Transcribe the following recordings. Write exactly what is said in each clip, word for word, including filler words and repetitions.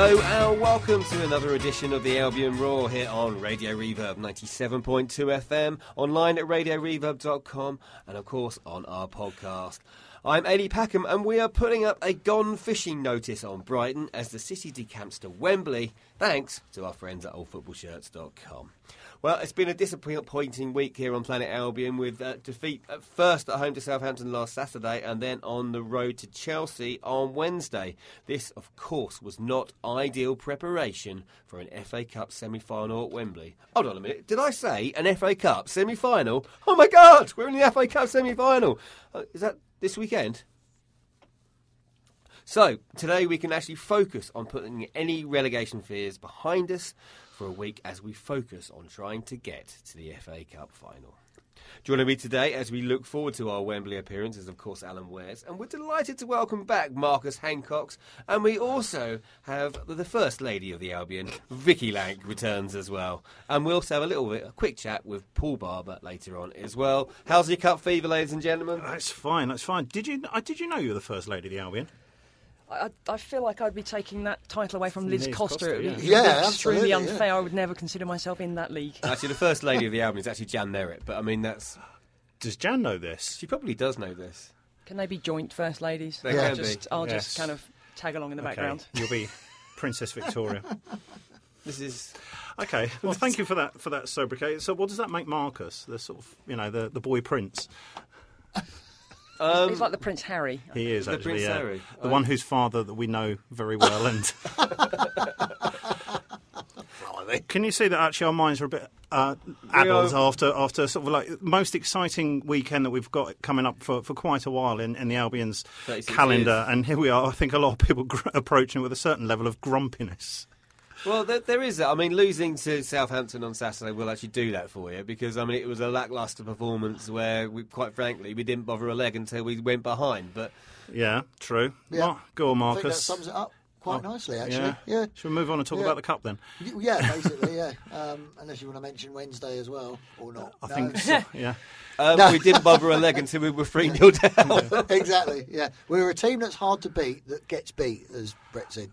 Hello and welcome to another edition of the Albion Roar here on Radio Reverb ninety-seven point two F M, online at radio reverb dot com and of course on our podcast. I'm Eddie Packham and we are putting up a gone fishing notice on Brighton as the City decamps to Wembley, thanks to our friends at old football shirts dot com. Well, it's been a disappointing week here on Planet Albion with uh, defeat at first at home to Southampton last Saturday and then on the road to Chelsea on Wednesday. This, of course, was not ideal preparation for an F A Cup semi-final at Wembley. Hold on a minute, did I say an F A Cup semi-final? Oh my God, we're in the F A Cup semi-final. Uh, is that this weekend? So, today we can actually focus on putting any relegation fears behind us for a week as we focus on trying to get to the F A Cup final. Joining me today as we look forward to our Wembley appearance is, of course, Alan Wares, and we're delighted to welcome back Marcus Hancock, and we also have the First Lady of the Albion, Vicky Lank, returns as well. And we'll also have a little bit, a quick chat with Paul Barber later on as well. How's your cup fever, ladies and gentlemen? That's fine, that's fine. Did you, uh, did you know you were the First Lady of the Albion? I, I feel like I'd be taking that title away from Liz, Liz Costa. Costa, It would be yeah. Yeah, extremely absolutely, unfair. yeah. I would never consider myself in that league. Actually, the First Lady of the Albion is actually Jan Merritt, but I mean, that's... Does Jan know this? She probably does know this. Can they be joint first ladies? They I'll can just, be. I'll Yes. just kind of tag along in the Okay, background. you'll be Princess Victoria. This is... Okay, well, thank you for that for that sobriquet. So, what does that make Marcus? The sort of, you know, the, the boy prince. Um, He's like the Prince Harry. He is The actually Prince yeah. Harry. the I- one whose father that we know very well. And can you see that actually our minds are a bit uh, addled are- after after sort of like most exciting weekend that we've got coming up for, for quite a while in, in the Albion's thirty-six calendar, years. and here we are. I think a lot of people gr- approaching it with a certain level of grumpiness. Well, there, there is that. I mean, losing to Southampton on Saturday will actually do that for you because, I mean, it was a lacklustre performance where, we, quite frankly, we didn't bother a leg until we went behind. But Yeah, true. Yeah. Mar- go on, I think that Marcus. sums it up quite Oh, nicely, actually. Yeah. Yeah. Should we move on and talk Yeah. about the cup then? Y- Yeah, basically, yeah. Um, unless you want to mention Wednesday as well, or not. I No. think so, yeah. um, No. we didn't bother a leg until we were three nil down. Exactly, yeah. We're a team that's hard to beat that gets beat, as Brett said.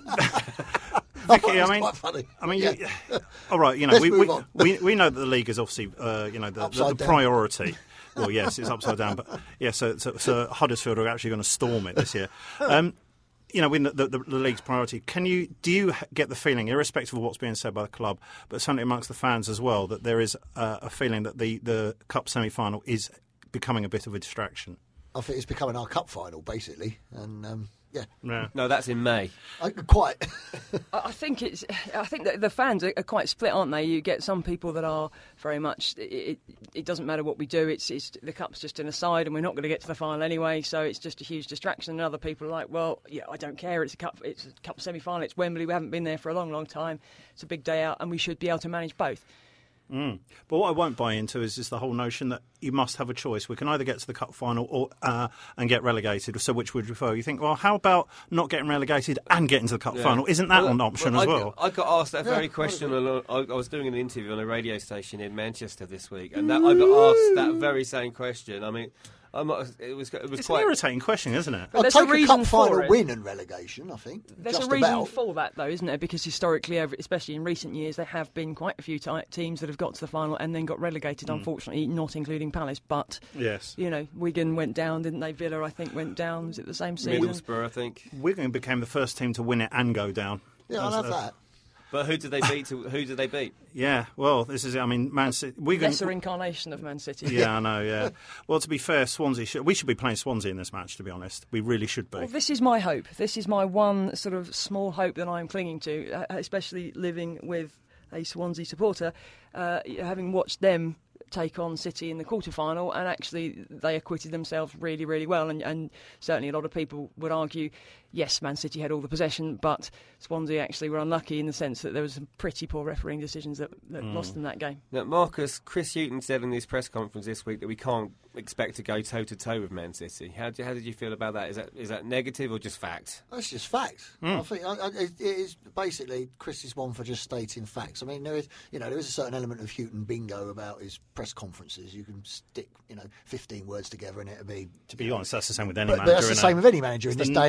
Vicky, That's I mean, quite funny. I mean, Yeah. you, all right, you know, Let's we, move we, on. we we know that the league is obviously, uh, you know, the, the, Upside the down. priority. Well, yes, it's upside down, but yeah, so, so, so Huddersfield are actually going to storm it this year. Um, you know, we know the, the, the league's priority. Can you do you get the feeling, irrespective of what's being said by the club, but certainly amongst the fans as well, that there is uh, a feeling that the, the cup semi-final is becoming a bit of a distraction? I think it's becoming our cup final, basically. And, um, yeah, Yeah. No, that's in May. I, quite. I I think it's. I think that the fans are, are quite split, aren't they? You get some people that are very much. It, it, it doesn't matter what we do. It's, it's the cup's just an aside, and we're not going to get to the final anyway. So it's just a huge distraction. And other people are like, well, yeah, I don't care. It's a cup. It's a cup semi-final. It's Wembley. We haven't been there for a long, long time. It's a big day out, and we should be able to manage both. Mm. But what I won't buy into is just the whole notion that you must have a choice. We can either get to the cup final or uh, and get relegated. So which would you prefer? You think, well, how about not getting relegated and getting to the cup Yeah. final? Isn't that Well, an option well, as I, well? I got asked that Yeah, very I question. agree. on a- I, I was doing an interview on a radio station in Manchester this week, and that, I got asked that very same question. I mean, I'm not, it was it was It's quite an irritating question, isn't it? But I'll there's a take a reason cup for final it. win and relegation, I think. There's Just a reason about. for that, though, isn't there? Because historically, over, especially in recent years, there have been quite a few ti teams that have got to the final and then got relegated, Mm. unfortunately, not including Palace. But, Yes. you know, Wigan went down, didn't they? Villa, I think, went down. Was it the same season? Middlesbrough, I think. Wigan became the first team to win it and go down. Yeah, As- I'll have uh, that. But who did they beat? To, who did they beat? Yeah, well, this is, I mean, Man City. Wigan. Lesser incarnation of Man City. Yeah, I know, yeah. Well, to be fair, Swansea, should, we should be playing Swansea in this match, to be honest. We really should be. Well, this is my hope. This is my one sort of small hope that I'm clinging to, uh, especially living with a Swansea supporter, uh, having watched them take on City in the quarter-final, and actually they acquitted themselves really, really well. And, and certainly a lot of people would argue, yes, Man City had all the possession, but Swansea actually were unlucky in the sense that there was some pretty poor refereeing decisions that, that Mm. lost them that game. Now, Marcus, Chris Hughton said in his press conference this week that we can't expect to go toe-to-toe with Man City. How, do, how did you feel about that? Is that is that negative or just fact? That's just fact. Mm. I think I, I, it it is basically Chris is one for just stating facts. I mean, there is, you know, there is a certain element of Houghton bingo about his press conferences. You can stick, you know, fifteen words together and it'll be. To be honest, that's the same with any But, manager. but that's the innit? same with any manager in It's this the- day and age. No, it's the let's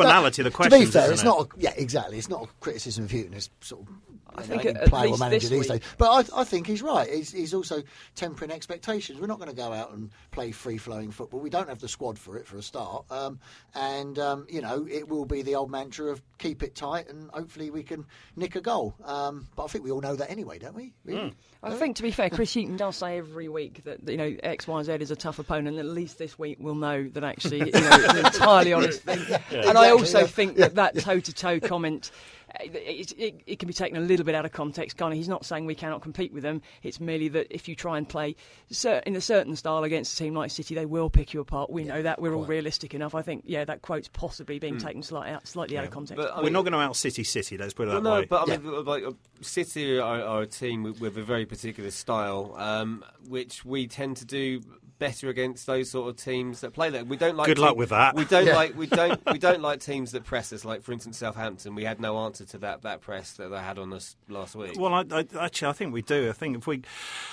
finality of the To questions. be fair, isn't it's it? not. A, yeah, exactly. It's not a criticism of Houghton. It's sort of. I you think know, at- any at player or least manager this these week- days. But I, I think he's right. He's, he's also tempering expectations. We're not going to go out and play free-flowing football. We don't have the squad for it, for a start. Um, and, um, you know, it will be the old mantra of keep it tight and hopefully we can nick a goal. Um, but I think we all know that anyway, don't we? Really? Mm. I think, to be fair, Chris Hughton does say every week that, you know, X, Y, Z is a tough opponent. At least this week we'll know that actually, you know, it's an entirely honest thing. And I Exactly, also yeah. think that that toe-to-toe comment, uh, it, it, it can be taken a little bit out of context. Kind of, he's not saying we cannot compete with them. It's merely that if you try and play cer- in a certain style against a team like City, they will pick you apart. We know that. We're all realistic enough. I think, yeah, that quote's possibly being taken slightly out, slightly out of context. But, I We're mean, not going to out City City. Let's put it Well, that no, way. but I mean, like, uh, City are, are a team with, with a very particular style, um, which we tend to do better against those sort of teams that play that. We don't like. Good luck with that. We don't Yeah. like. We don't. We don't like teams that press us. Like, for instance, Southampton. We had no answer to that that press that they had on us last week. Well, I, I, actually, I think we do. I think if we.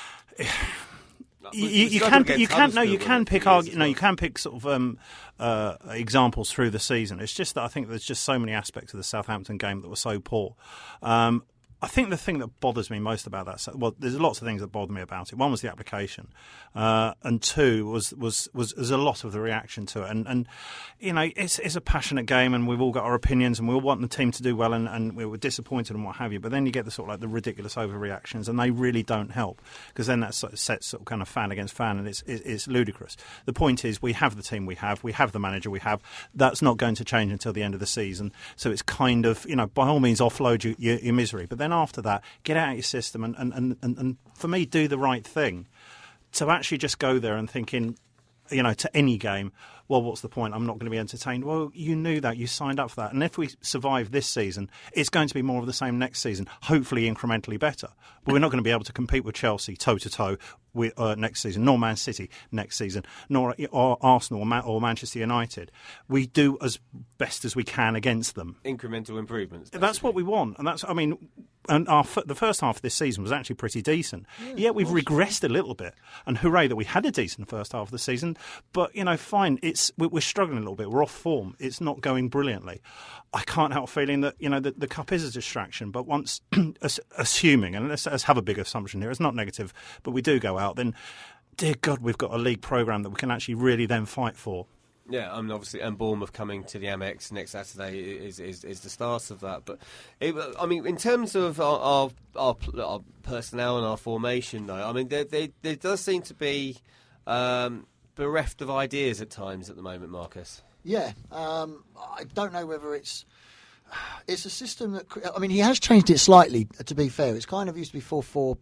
We- You, we you, you struggled can you against can no you Huddersfield can in a pick few years argu- as no you well. can pick sort of um, uh, examples through the season. It's just that I think there's just so many aspects of the Southampton game that were so poor. Um, I think the thing that bothers me most about that, well, there's lots of things that bother me about it. One was the application, uh, and two was was was, was a lot of the reaction to it. And, and you know, it's it's a passionate game, and we've all got our opinions, and we all want the team to do well, and, and we were disappointed and what have you. But then you get the sort of like the ridiculous overreactions, and they really don't help, because then that sort of sets sort of kind of fan against fan, and it's it, it's ludicrous. The point is, we have the team we have, we have the manager we have. That's not going to change until the end of the season. So it's kind of, you know, by all means, offload your, your, your misery, but then after that, get out of your system and, and, and, and, and for me, do the right thing. To actually just go there and thinking, you know, to any game, well, what's the point? I'm not going to be entertained. Well, you knew that. You signed up for that. And if we survive this season, it's going to be more of the same next season, hopefully incrementally better. But we're not going to be able to compete with Chelsea toe-to-toe with, uh, next season, nor Man City next season, nor or Arsenal or, Man- or Manchester United. We do as best as we can against them. Incremental improvements. That's what we want. And that's, I mean, and our f- the first half of this season was actually pretty decent. Yeah, Yet we've regressed a little bit. And hooray that we had a decent first half of the season. But, you know, fine, it's we- we're struggling a little bit. We're off form. It's not going brilliantly. I can't help feeling that, you know, the, the cup is a distraction. But once, assuming, and let's, let's have a big assumption here, it's not negative, but we do go out, then, dear God, we've got a league programme that we can actually really then fight for. Yeah, I mean, obviously, and Bournemouth coming to the Amex next Saturday is is, is the start of that. But it, I mean, in terms of our our, our our personnel and our formation, though, I mean, there there, there does seem to be um, bereft of ideas at times at the moment, Marcus. Yeah, um, I don't know whether it's it's a system that. I mean, he has changed it slightly. To be fair, it's kind of used to be four four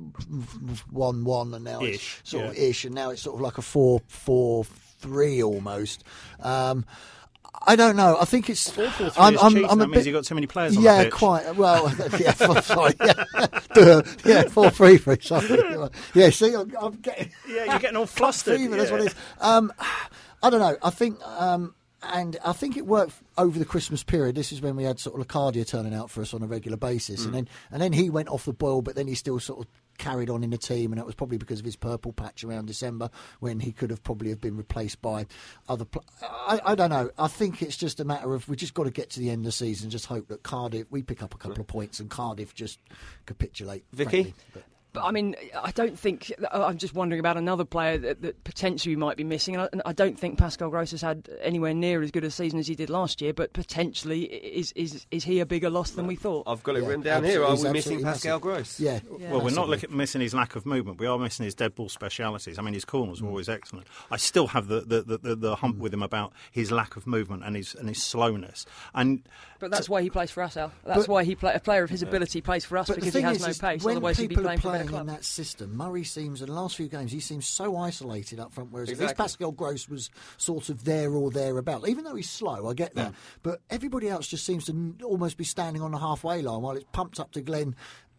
one one, and now Ish, it's sort yeah. of ish, and now it's sort of like a four four three almost. Um, I don't know. I think it's. four four three I'm, is I'm, cheap, I'm that a means bit. you've got too many players on yeah, the pitch. quite. Well, yeah. Sorry. Yeah, Duh. yeah. Four three three. Sorry. Yeah. See, I'm, I'm getting. Yeah, you're getting all flustered. Fever, that's yeah. what it is. Um, I don't know. I think, um, and I think it worked over the Christmas period. This is when we had sort of Lacadia turning out for us on a regular basis, Mm. and then and then he went off the boil, but then he still sort of carried on in the team, and that was probably because of his purple patch around December when he could have probably have been replaced by other. Pl- I, I don't know. I think it's just a matter of we just got to get to the end of the season, just hope that Cardiff we pick up a couple of points and Cardiff just capitulate. Vicky? frankly. But- But I mean, I don't think. I'm just wondering about another player that, that potentially we might be missing. And I, I don't think Pascal Gross has had anywhere near as good a season as he did last year. But potentially, is is is he a bigger loss than we thought? I've got it Yeah, written down here. Are absolutely, we he's missing absolutely Pascal massive. Gross? Yeah. Yeah. Well, we're not Massively. looking, missing his lack of movement. We are missing his dead ball specialities. I mean, his corners were always excellent. I still have the, the, the, the, the hump with him about his lack of movement and his and his slowness. And But that's why he plays for us, Al. That's But- why he play, a player of his ability plays for us But the because he thing has is, no is pace. when Otherwise, he'd be people playing are for a better playing club. in that system, Murray seems, in the last few games, he seems so isolated up front, whereas at least Exactly. Pascal Gross was sort of there or thereabout. Even though he's slow, I get that. But everybody else just seems to n- almost be standing on the halfway line while it's pumped up to Glenn.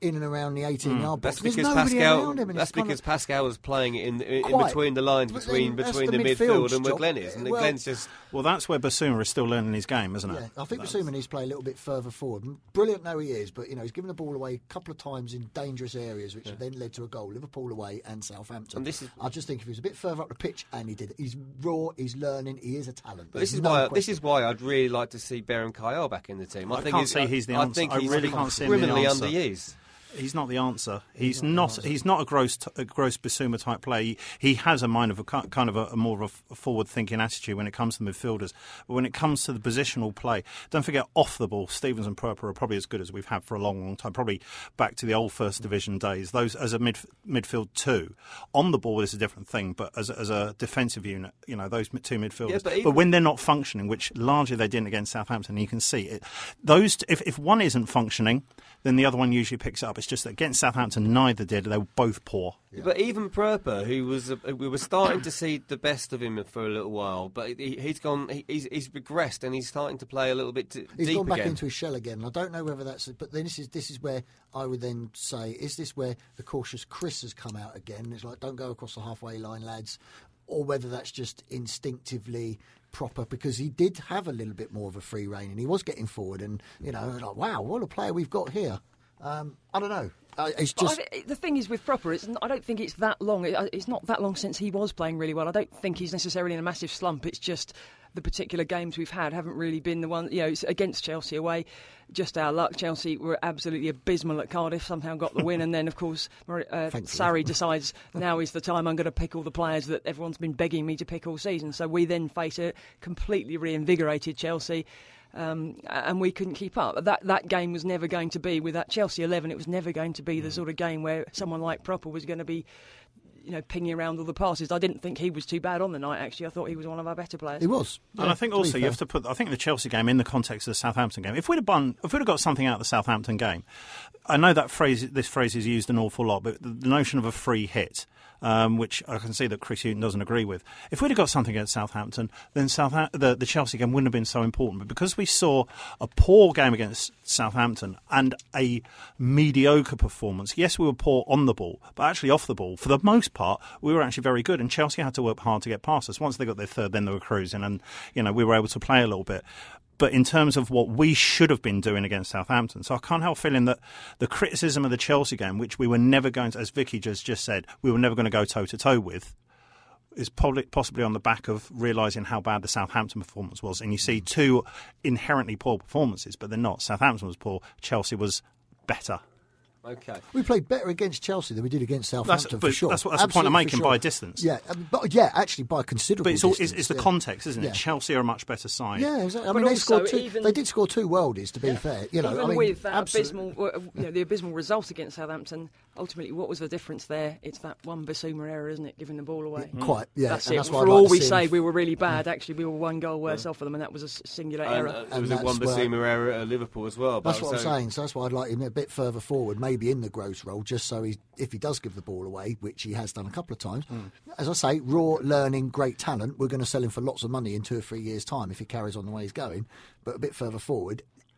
in and around the eighteen-yard box. That's There's because nobody Pascal. around him. And That's it's kind because of, Pascal was playing in in Quite. between the lines But between then that's between the the, midfield's midfield and where job. Glenn is, and Well, Glenn's just. Well, that's where Basuma is still learning his game, isn't it? Yeah, I think Basuma needs to play a little bit further forward. Brilliant, no, he is, but you know he's given the ball away a couple of times in dangerous areas, which yeah. then led to a goal. Liverpool away and Southampton. And this is, I just think if he was a bit further up the pitch, and he did it. He's raw, he's learning, he is a talent. But this is no why question. this is why I'd really like to see Beram Kayal back in the team. I, I think can't he's, see he's the I answer. think I he's really can't see him the criminally answer. underused. He's not the answer. He's, he's not. not he's not a gross, a gross Basuma type player. He, he has a mind of a kind of a, a more of a forward-thinking attitude when it comes to midfielders. But when it comes to the positional play, don't forget off the ball. Stevens and Purper are probably as good as we've had for a long, long time. Probably back to the old First Division days. Those as a mid, midfield two. On the ball is a different thing, but as, as a defensive unit, you know those two midfielders. Yeah, but, even, but when they're not functioning, which largely they didn't against Southampton, you can see it. Those if if one isn't functioning, then the other one usually picks it up. It's just that against Southampton, neither did. They were both poor. Yeah. But even Purper, who was, uh, we were starting to see the best of him for a little while, but he, he's gone, he, he's, he's regressed, and he's starting to play a little bit t- he's deep gone back again. into his shell again. I don't know whether that's, but then this is this is where I would then say, is this where the cautious Chris has come out again? It's like, don't go across the halfway line, lads, or whether that's just instinctively proper, because he did have a little bit more of a free rein, and he was getting forward, and you know, like, wow, what a player we've got here. Um, I don't know. Uh, it's just I, the thing is with Proper, it's not, I don't think it's that long. It, it's not that long since he was playing really well. I don't think he's necessarily in a massive slump. It's just the particular games we've had haven't really been the one. You know, it's against Chelsea away, just our luck. Chelsea were absolutely abysmal at Cardiff. Somehow got the win, and then of course uh, Sarri decides now is the time. I'm going to pick all the players that everyone's been begging me to pick all season. So we then face a completely reinvigorated Chelsea. Um, and we couldn't keep up. That that game was never going to be, with that Chelsea eleven, it was never going to be the sort of game where someone like Proper was going to be, you know, pinging around all the passes. I didn't think he was too bad on the night, actually. I thought he was one of our better players. He was. And yeah, I think also you fair. have to put, I think the Chelsea game in the context of the Southampton game. If we'd have won, if we'd have got something out of the Southampton game, I know that phrase, this phrase is used an awful lot, but the notion of a free hit, Um, which I can see that Chris Hughton doesn't agree with. If we'd have got something against Southampton, then Southa- the, the Chelsea game wouldn't have been so important. But because we saw a poor game against Southampton and a mediocre performance, yes, we were poor on the ball, but actually off the ball, for the most part, we were actually very good. And Chelsea had to work hard to get past us. Once they got their third, then they were cruising, and you know we were able to play a little bit. But in terms of what we should have been doing against Southampton, so I can't help feeling that the criticism of the Chelsea game, which we were never going to, as Vicky just, just said, we were never going to go toe-to-toe with, is probably, possibly on the back of realising how bad the Southampton performance was. And you see two inherently poor performances, but they're not. Southampton was poor, Chelsea was better. Okay. We played better against Chelsea than we did against Southampton, that's, for sure. That's, what, that's the point I'm making, sure. by distance. Yeah, um, but yeah, actually by considerable But it's, all, distance. it's, it's the yeah. context, isn't it? Yeah. Chelsea are a much better side. Yeah, exactly. I But mean, they also scored two. even- They did score two worldies, to be Yeah. fair. You know, Even I mean, with that absolutely. abysmal, you know, the abysmal result against Southampton, ultimately, what was the difference there? It's that one Basuma error, isn't it? Giving the ball away. Quite, yeah. That's and it. that's why For I'd like all to we see say him- we were really bad, actually, we were one goal worse off for them, and that was a s- singular And, error. uh, there And was a that's one where- Basuma error at Liverpool as well. That's but what so, I'm saying. So that's why I'd like him a bit further forward, maybe in the gross role, just so he, if he does give the ball away, which he has done a couple of times, Mm. as I say, raw, learning, great talent. We're going to sell him for lots of money in two or three years' time if he carries on the way he's going. But a bit further forward,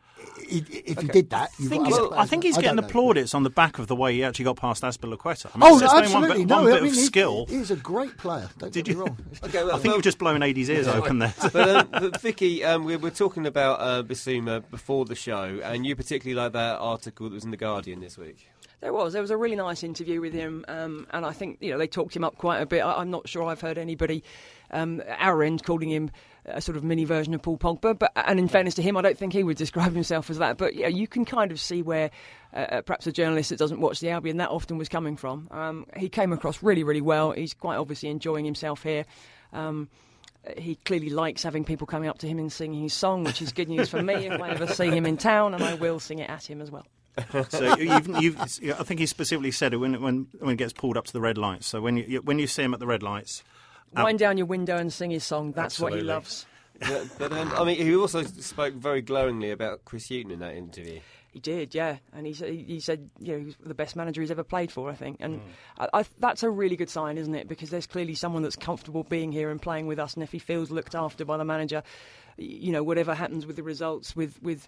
i- i- if he did that, you've I think, got he's, other I players. think he's I getting don't know. applauded on the back of the way he actually got past Azpilicueta. I mean, Oh, it's no, just one absolutely. bit, No, one bit I mean, of he- skill. He's a great player. Don't Did get you? me wrong. Okay, well, I think well, you've just blown Adie's ears open there. but, um, but Vicky, um, we were talking about uh, Basuma before the show, and you particularly like that article that was in The Guardian this week. There was. There was a really nice interview with him, um, and I think you know they talked him up quite a bit. I, I'm not sure I've heard anybody, um, our end, calling him a sort of mini version of Paul Pogba. But and in fairness to him, I don't think he would describe himself as that. But yeah, you can kind of see where uh, perhaps a journalist that doesn't watch the Albion that often was coming from. Um, he came across really, really well. He's quite obviously enjoying himself here. Um, He clearly likes having people coming up to him and singing his song, which is good news for me if I ever see him in town, and I will sing it at him as well. So you've, you've, I think he specifically said it when when when it gets pulled up to the red lights. So when you when you see him at the red lights, Wind down your window and sing his song. That's Absolutely. what he loves. But, but um, I mean, he also spoke very glowingly about Chris Hughton in that interview. He did, yeah, and he said he said you know he was the best manager he's ever played for, I think, and mm. I, I, that's a really good sign, isn't it? Because there's clearly someone that's comfortable being here and playing with us, and if he feels looked after by the manager, you know, whatever happens with the results, with with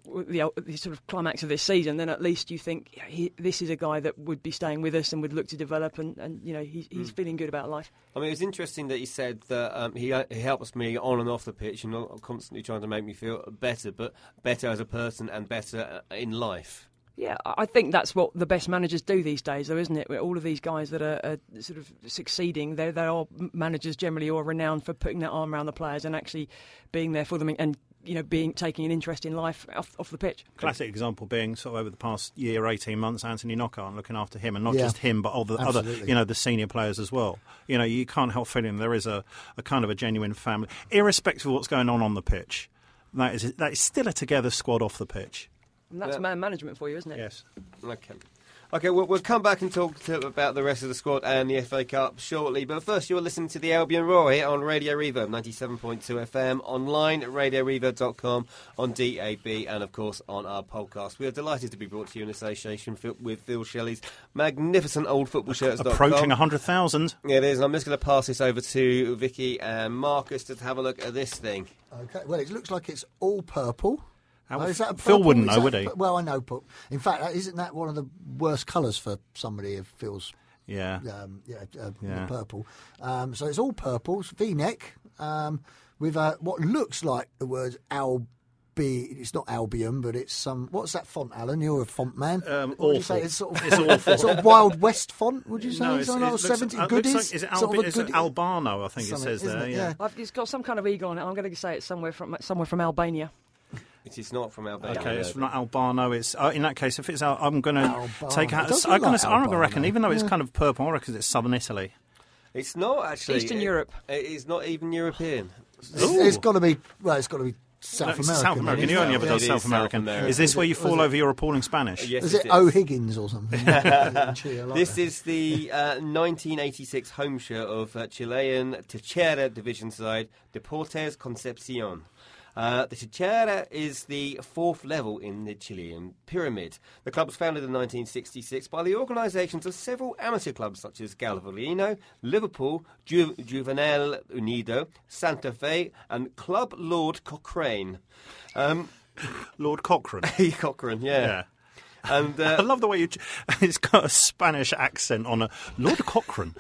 the, the sort of climax of this season, then at least you think yeah, he, this is a guy that would be staying with us and would look to develop, and, and you know he, he's mm. feeling good about life. I mean, it was interesting that he said that um, he he helps me on and off the pitch, and not constantly trying to make me feel better, but better as a person and better in life. Yeah, I think that's what the best managers do these days, though, isn't it? All of these guys that are, are sort of succeeding, they they are managers generally who are renowned for putting their arm around the players and actually being there for them, and you know, being taking an interest in life off, off the pitch. Classic example being sort of over the past year, eighteen months, Anthony Knockaert looking after him, and not yeah. just him, but all the Absolutely. other, you know, the senior players as well. You know, you can't help feeling there is a, a kind of a genuine family, irrespective of what's going on on the pitch. That is that is still a together squad off the pitch. And that's yeah. man management for you, isn't it? Yes. Okay. Okay, we'll, we'll come back and talk to, about the rest of the squad and the F A Cup shortly. But first, you're listening to the Albion Roar here on Radio Reverb, ninety-seven point two F M, online at radio reverb dot com, on D A B, and of course on our podcast. We are delighted to be brought to you in association with Phil Shelley's magnificent old football shirts dot com. Approaching one hundred thousand. It is, and I'm just going to pass this over to Vicky and Marcus to have a look at this thing. Okay, well, it looks like it's all purple. How, oh, is that a Phil purple? wouldn't Is know, that, would he? Well, I know. But in fact, isn't that one of the worst colours for somebody if Phil's yeah, um, yeah, uh, yeah. purple? Um, so it's all purple, V-neck, um, with uh, what looks like the words Albi. It's not Albion, but it's some. What's that font, Alan? You're a font man. Um, what would you awful. say? It's sort of, it's awful. sort of Wild West font. Would you say? No, it's, Something it like looks, seventy uh, goodies. looks like, is it, sort Albi, of a is it goodie- Albano? I think it Something, says there. isn't it? Yeah. Yeah. I've, it's got some kind of eagle on it. I'm going to say it's somewhere from somewhere from Albania. It is not from Albania. Okay, it's not Albano. It's uh, in that case. If it's, Al- I'm going to Albano. take out. It does I'm look going like to. I reckon, Albano. even though it's Yeah. kind of purple, I reckon it's southern Italy. It's not actually. Eastern it, Europe. It is not even European. It's, it's got to be. Well, it's got to be South No, it's American. South American. then, You only isn't ever it? done It South is South American. American. Is this where you Was fall it- over your appalling Spanish? Yes, Is it it O'Higgins or something? Cheer like This that. is the uh, nineteen eighty-six home shirt of uh, Chilean Tercera division side Deportes Concepcion. Uh, the Tercera is the fourth level in the Chilean pyramid. The club was founded in nineteen sixty-six by the organisations of several amateur clubs such as Galvarino, Liverpool, Ju- Juvenil Unido, Santa Fe and Club Lord Cochrane. Um, Lord Cochrane. Cochrane, yeah. Yeah. And uh, I love the way you. It's got a Spanish accent on a Lord Cochrane.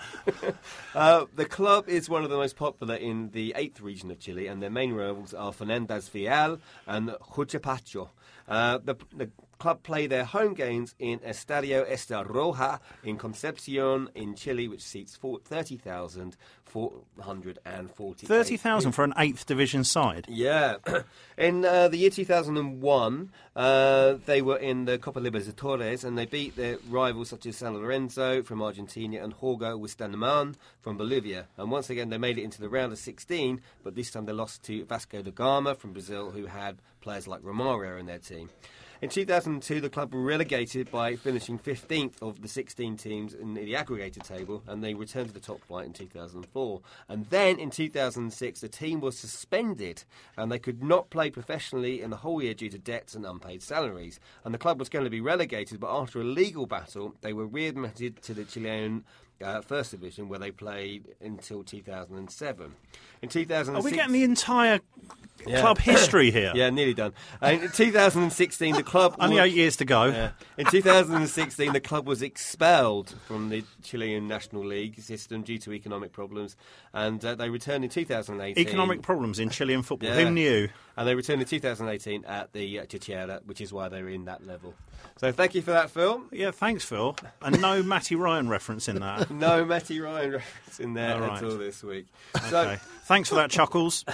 Uh, the club is one of the most popular in the eighth region of Chile, and their main rivals are Fernandez Vial and Juchapacho. Uh, the, the club play their home games in Estadio Esta Roja in Concepcion in Chile, which seats thirty thousand four hundred forty. Thirty thousand for an eighth division side. Yeah. In uh, the year two thousand one, uh, they were in the Copa Libertadores and they beat their rivals such as San Lorenzo from Argentina and Jorge Wisterman from Bolivia. And once again, they made it into the round of sixteen, but this time they lost to Vasco da Gama from Brazil, who had players like Romario in their team. In two thousand two, the club were relegated by finishing fifteenth of the sixteen teams in the aggregated table, and they returned to the top flight in two thousand four. And then in two thousand six, the team was suspended, and they could not play professionally in the whole year due to debts and unpaid salaries. And the club was going to be relegated, but after a legal battle, they were readmitted to the Chilean Uh, First Division, where they played until two thousand seven. In two thousand six, Are we getting the entire Yeah. club history here? yeah, nearly done. Uh, in two thousand sixteen, the club Only was, eight years to go. Yeah. In two thousand sixteen, the club was expelled from the Chilean National League system due to economic problems, and uh, they returned in two thousand eighteen. Economic problems in Chilean football. Yeah. Who knew? And they returned in two thousand eighteen at the uh, Tercera, which is why they're in that level. So thank you for that, Phil. Yeah, thanks, Phil. And no Matty Ryan reference in that. No Matty Ryan reference in there All right. at all this week. Okay. Thanks for that, Chuckles.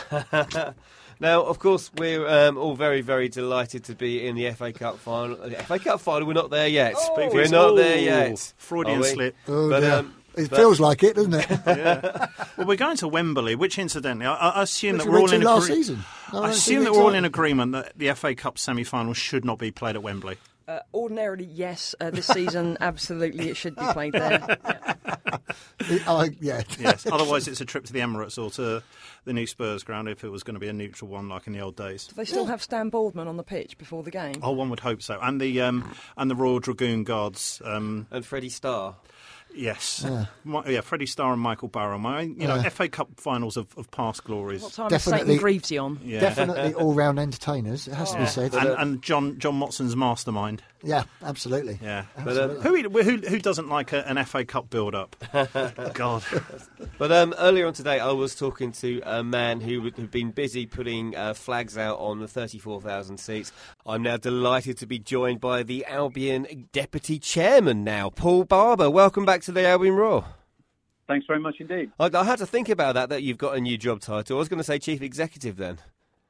Now, of course, we're um, all very, very delighted to be in the F A Cup final. The F A Cup final, we're not there yet. Oh, we're it's- not oh, there yet. Freudian Are we? slip. Oh, But, dear. um, it but- feels like it, doesn't it? Well, we're going to Wembley, which, incidentally, I, I assume Which that we we're went all to in last agree- season. No, I that's assume that really we're all in exciting. agreement that the F A Cup semi-final should not be played at Wembley. Uh, ordinarily, yes. Uh, this season, absolutely, it should be played there. Yeah. It- I- yeah. Yes. Otherwise, it's a trip to the Emirates or to the new Spurs ground if it was going to be a neutral one like in the old days. Do they still have Stan Baldwin on the pitch before the game? Oh, one would hope so. And the um, and the Royal Dragoon Guards. Um, And Freddie Starr. Yes. Yeah. My, yeah, Freddie Starr and Michael Barham. I, you know, Yeah. F A Cup finals of, of past glories. What time Definitely- is Satan Greavesy on? Yeah. Definitely all-round entertainers. It has to be said. And, and John John Motson's mastermind. Yeah, absolutely. Yeah. Absolutely. Who, who who doesn't like a, an F A Cup build-up? God. But um, earlier on today, I was talking to a man who would have been busy putting uh, flags out on the thirty-four thousand seats. I'm now delighted to be joined by the Albion Deputy Chairman now, Paul Barber. Welcome back to the Albion Roar. Thanks very much indeed. I, I had to think about that, that you've got a new job title. I was going to say Chief Executive then.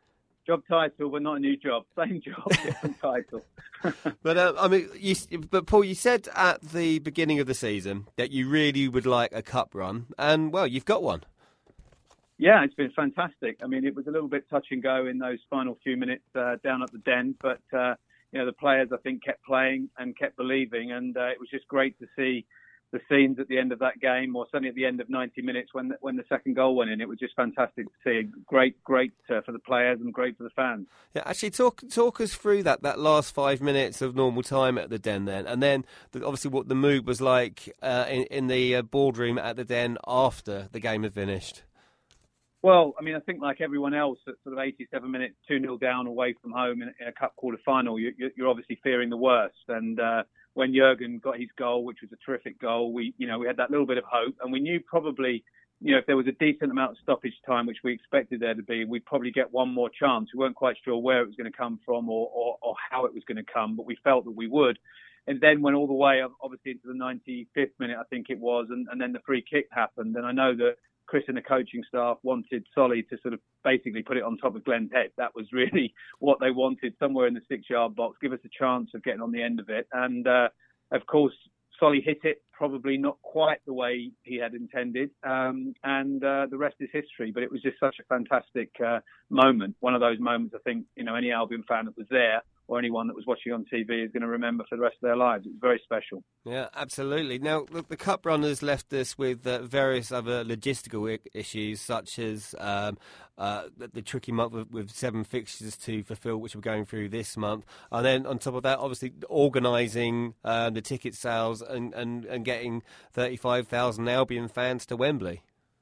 Job title, but not a new job. Same job, different title. But uh, I mean, you, but Paul, you said at the beginning of the season that you really would like a cup run, and well, you've got one. Yeah, it's been fantastic. I mean, it was a little bit touch and go in those final few minutes uh, down at the Den, but uh, you know, the players I think kept playing and kept believing, and uh, it was just great to see the scenes at the end of that game, or certainly at the end of ninety minutes when the, when the second goal went in. It was just fantastic to see. Great, great uh, for the players and great for the fans. Yeah, actually, talk talk us through that that last five minutes of normal time at the Den, then, and then the, obviously what the mood was like uh, in, in the uh, boardroom at the Den after the game had finished. Well, I mean, I think like everyone else, at sort of eighty-seven minutes, two nil down away from home in, in a cup quarter final, you, you're obviously fearing the worst. And uh, when Jurgen got his goal, which was a terrific goal, we, you know, we had that little bit of hope, and we knew probably, you know, if there was a decent amount of stoppage time, which we expected there to be, we'd probably get one more chance. We weren't quite sure where it was going to come from or, or, or how it was going to come, but we felt that we would. And then went all the way, obviously, into the ninety-fifth minute, I think it was, and, and then the free kick happened. And I know that Chris and the coaching staff wanted Solly to sort of basically put it on top of Glenn's head. That was really what they wanted, somewhere in the six-yard box, give us a chance of getting on the end of it. And, uh, of course, Solly hit it, probably not quite the way he had intended, um, and uh, the rest is history. But it was just such a fantastic uh, moment, one of those moments I think, you know, any Albion fan that was there or anyone that was watching on T V is going to remember for the rest of their lives. It was very special. Yeah, absolutely. Now, the, the Cup runners left us with uh, various other logistical I- issues, such as um, uh, the, the tricky month with, with seven fixtures to fulfil, which we're going through this month. And then on top of that, obviously, organising uh, the ticket sales and, and, and getting thirty-five thousand Albion fans to Wembley.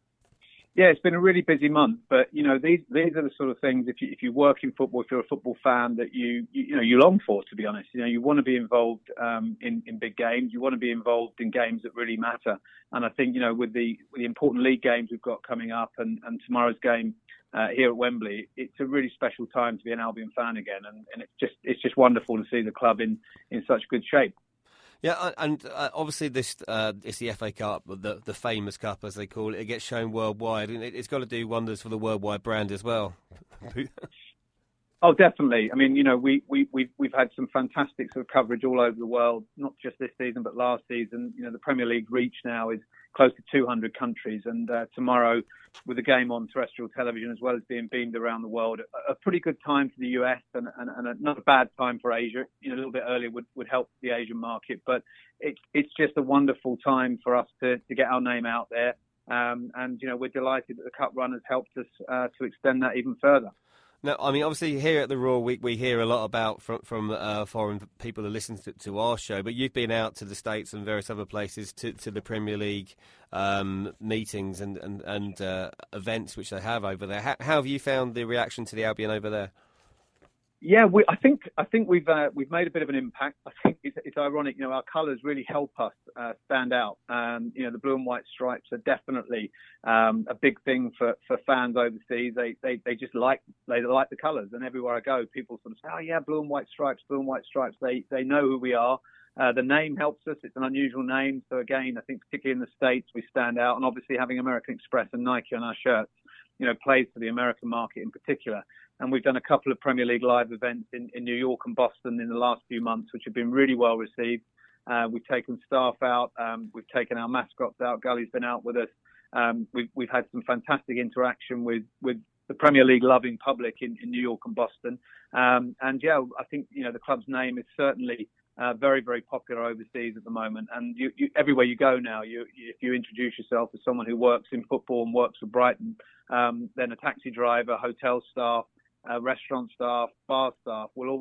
Yeah, it's been a really busy month, but you know these these are the sort of things. If you if you work in football, if you're a football fan, that you you, you know you long for. To be honest, you know you want to be involved um, in in big games. You want to be involved in games that really matter. And I think you know with the with the important league games we've got coming up, and, and tomorrow's game uh, here at Wembley, it's a really special time to be an Albion fan again. And, and it's just it's just wonderful to see the club in in such good shape. Yeah, and uh, obviously this uh, it's the F A Cup, the the famous cup as they call it. It gets shown worldwide, and it, it's got to do wonders for the worldwide brand as well. Oh, definitely. I mean, you know, we, we, we've, we've had some fantastic sort of coverage all over the world, not just this season, but last season. You know, the Premier League reach now is close to two hundred countries. And uh, tomorrow, with the game on terrestrial television, as well as being beamed around the world, a, a pretty good time for the U S and, and, and a, not a bad time for Asia. You know, a little bit earlier would, would help the Asian market. But it's it's just a wonderful time for us to, to get our name out there. Um, and, you know, we're delighted that the Cup Run has helped us uh, to extend that even further. No, I mean, obviously here at the Roar, we, we hear a lot about from, from uh, foreign people who listen to, to our show, but you've been out to the States and various other places to, to the Premier League um, meetings and, and, and uh, events which they have over there. How, how have you found the reaction to the Albion over there? Yeah, we, I think I think we've uh, we've made a bit of an impact. I think it's, it's ironic, you know, our colours really help us uh, stand out. Um, you know, the blue and white stripes are definitely um, a big thing for, for fans overseas. They, they they just like they like the colours, and everywhere I go, people sort of say, "Oh yeah, blue and white stripes, blue and white stripes." They they know who we are. Uh, the name helps us. It's an unusual name, so again, I think particularly in the States we stand out, and obviously having American Express and Nike on our shirts, you know, plays for the American market in particular. And we've done a couple of Premier League live events in, in New York and Boston in the last few months, which have been really well received. Uh, we've taken staff out. Um, we've taken our mascots out. Gully's been out with us. Um, we've, we've had some fantastic interaction with, with the Premier League loving public in, in New York and Boston. Um, and yeah, I think, you know, the club's name is certainly uh, very, very popular overseas at the moment. And you, you, everywhere you go now, you, if you introduce yourself as someone who works in football and works for Brighton, um, then a taxi driver, hotel staff, Uh, restaurant staff, bar staff will all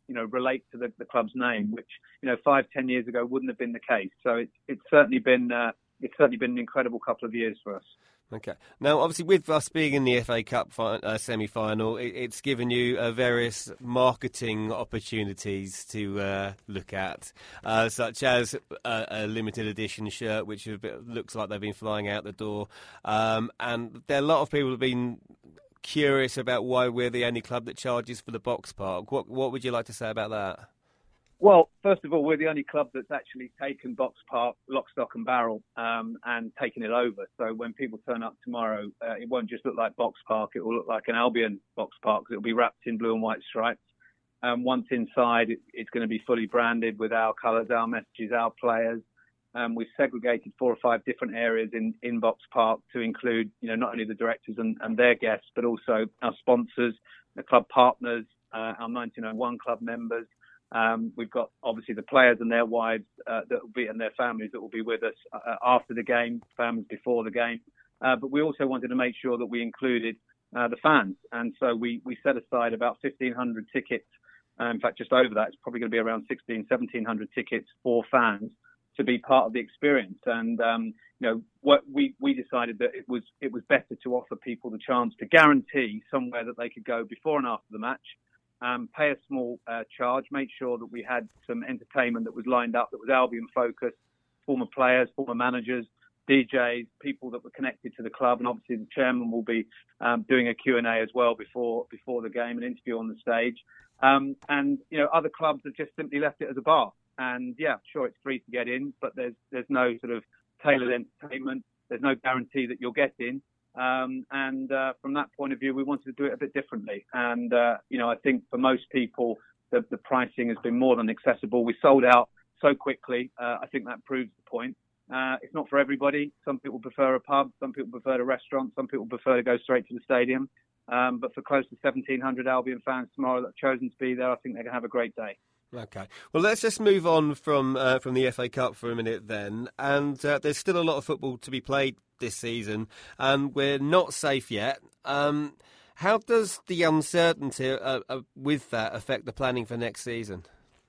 you know, relate to the, the club's name, which, you know, five, ten years ago wouldn't have been the case. So it's it's certainly been uh, it's certainly been an incredible couple of years for us. Okay. Now, obviously, with us being in the F A Cup fi- uh, semi-final, it, it's given you uh, various marketing opportunities to uh, look at, uh, such as a, a limited edition shirt, which a bit, looks like they've been flying out the door. Um, and there are a lot of people who have been curious about why we're the only club that charges for the box park. What, what would you like to say about that? Well, first of all, we're the only club that's actually taken Box Park, lock, stock and barrel, um, and taken it over. So when people turn up tomorrow, uh, it won't just look like Box Park. It will look like an Albion Box Park. It'll be wrapped in blue and white stripes. Um, once inside, it, it's going to be fully branded with our colours, our messages, our players. Um, we've segregated four or five different areas in, in Box Park to include, you know, not only the directors and, and their guests, but also our sponsors, the club partners, uh, our nineteen oh one club members. Um, we've got obviously the players and their wives uh, that will be and their families that will be with us uh, after the game, families before the game. Uh, but we also wanted to make sure that we included uh, the fans, and so we we set aside about fifteen hundred tickets. Uh, in fact, just over that, it's probably going to be around sixteen, seventeen hundred tickets for fans to be part of the experience. And um, you know, what we we decided that it was it was better to offer people the chance to guarantee somewhere that they could go before and after the match. Um, pay a small uh, charge, make sure that we had some entertainment that was lined up, that was Albion focused, former players, former managers, D Js, people that were connected to the club, and obviously the chairman will be um, doing a Q and A as well before before the game, an interview on the stage. Um, and, you know, other clubs have just simply left it as a bar. And, yeah, sure, it's free to get in, but there's there's no sort of tailored entertainment. There's no guarantee that you'll get in. Um, and uh, from that point of view, we wanted to do it a bit differently. And, uh, you know, I think for most people, the, the pricing has been more than accessible. We sold out so quickly. Uh, I think that proves the point. Uh, it's not for everybody. Some people prefer a pub. Some people prefer a restaurant. Some people prefer to go straight to the stadium. Um, but for close to seventeen hundred Albion fans tomorrow that have chosen to be there, I think they're going to have a great day. Okay. Well, let's just move on from uh, from the F A Cup for a minute then. And uh, there's still a lot of football to be played this season, and we're not safe yet. Um, how does the uncertainty uh, uh, with that affect the planning for next season?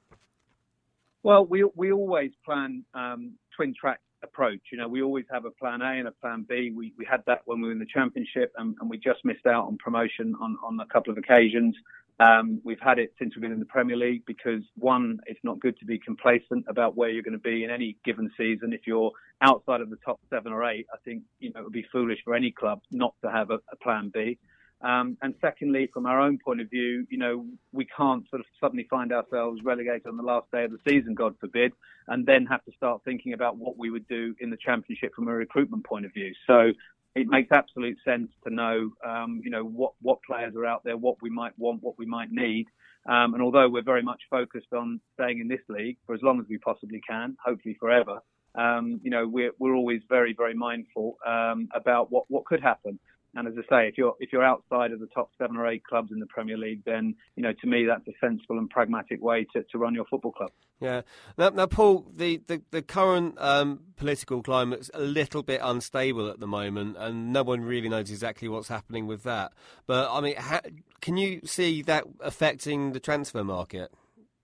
Well, we we always plan um, twin track approach. You know, we always have a plan A and a plan B. We we had that when we were in the Championship, and, and we just missed out on promotion on, on a couple of occasions. Um, we've had it since we've been in the Premier League because, one, it's not good to be complacent about where you're going to be in any given season. If you're outside of the top seven or eight, I think, you know, it would be foolish for any club not to have a, a plan B. Um, and secondly, from our own point of view, you know, we can't sort of suddenly find ourselves relegated on the last day of the season, God forbid, and then have to start thinking about what we would do in the Championship from a recruitment point of view. So it makes absolute sense to know, um, you know, what, what players are out there, what we might want, what we might need. Um, and although we're very much focused on staying in this league for as long as we possibly can, hopefully forever, um, you know, we're, we're always very, very mindful um, about what, what could happen. And as I say, if you're if you're outside of the top seven or eight clubs in the Premier League, then, you know, to me, that's a sensible and pragmatic way to, to run your football club. Yeah. Now, now Paul, the, the, the current um, political climate's a little bit unstable at the moment, and no one really knows exactly what's happening with that. But, I mean, ha- can you see that affecting the transfer market?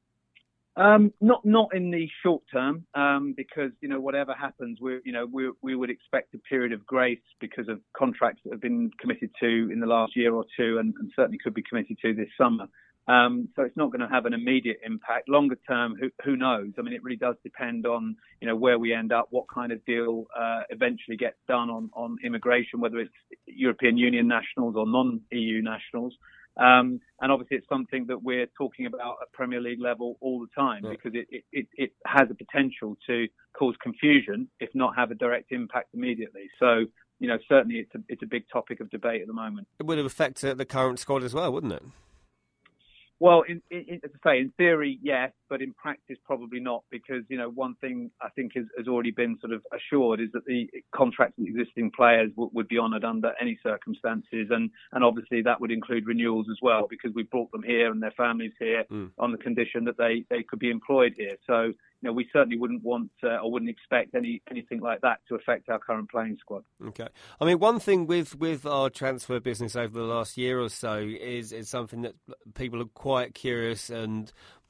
Um, not not in the short term, um, because, you know, whatever happens, we you know we we would expect a period of grace because of contracts that have been committed to in the last year or two, and, and certainly could be committed to this summer. Um, so it's not going to have an immediate impact. Longer term, who who knows? I mean, it really does depend on, you know, where we end up, what kind of deal uh, eventually gets done on on immigration, whether it's European Union nationals or non-E U nationals. Um, and obviously it's something that we're talking about at Premier League level all the time, yeah, because it, it, it has a potential to cause confusion, if not have a direct impact immediately. So, you know, certainly it's a, it's a big topic of debate at the moment. It would have affected the current squad as well, wouldn't it? Well, in, in, as I say, in theory, yes, but in practice, probably not, because, you know, one thing I think is, has already been sort of assured is that the contracts of existing players w- would be honoured under any circumstances. And, and obviously that would include renewals as well, because we brought them here and their families here mm. on the condition that they, they could be employed here. So, you know, we certainly wouldn't want uh, or wouldn't expect any anything like that to affect our current playing squad. Okay. I mean, one thing with, with our transfer business over the last year or so is, is something that people are quite curious and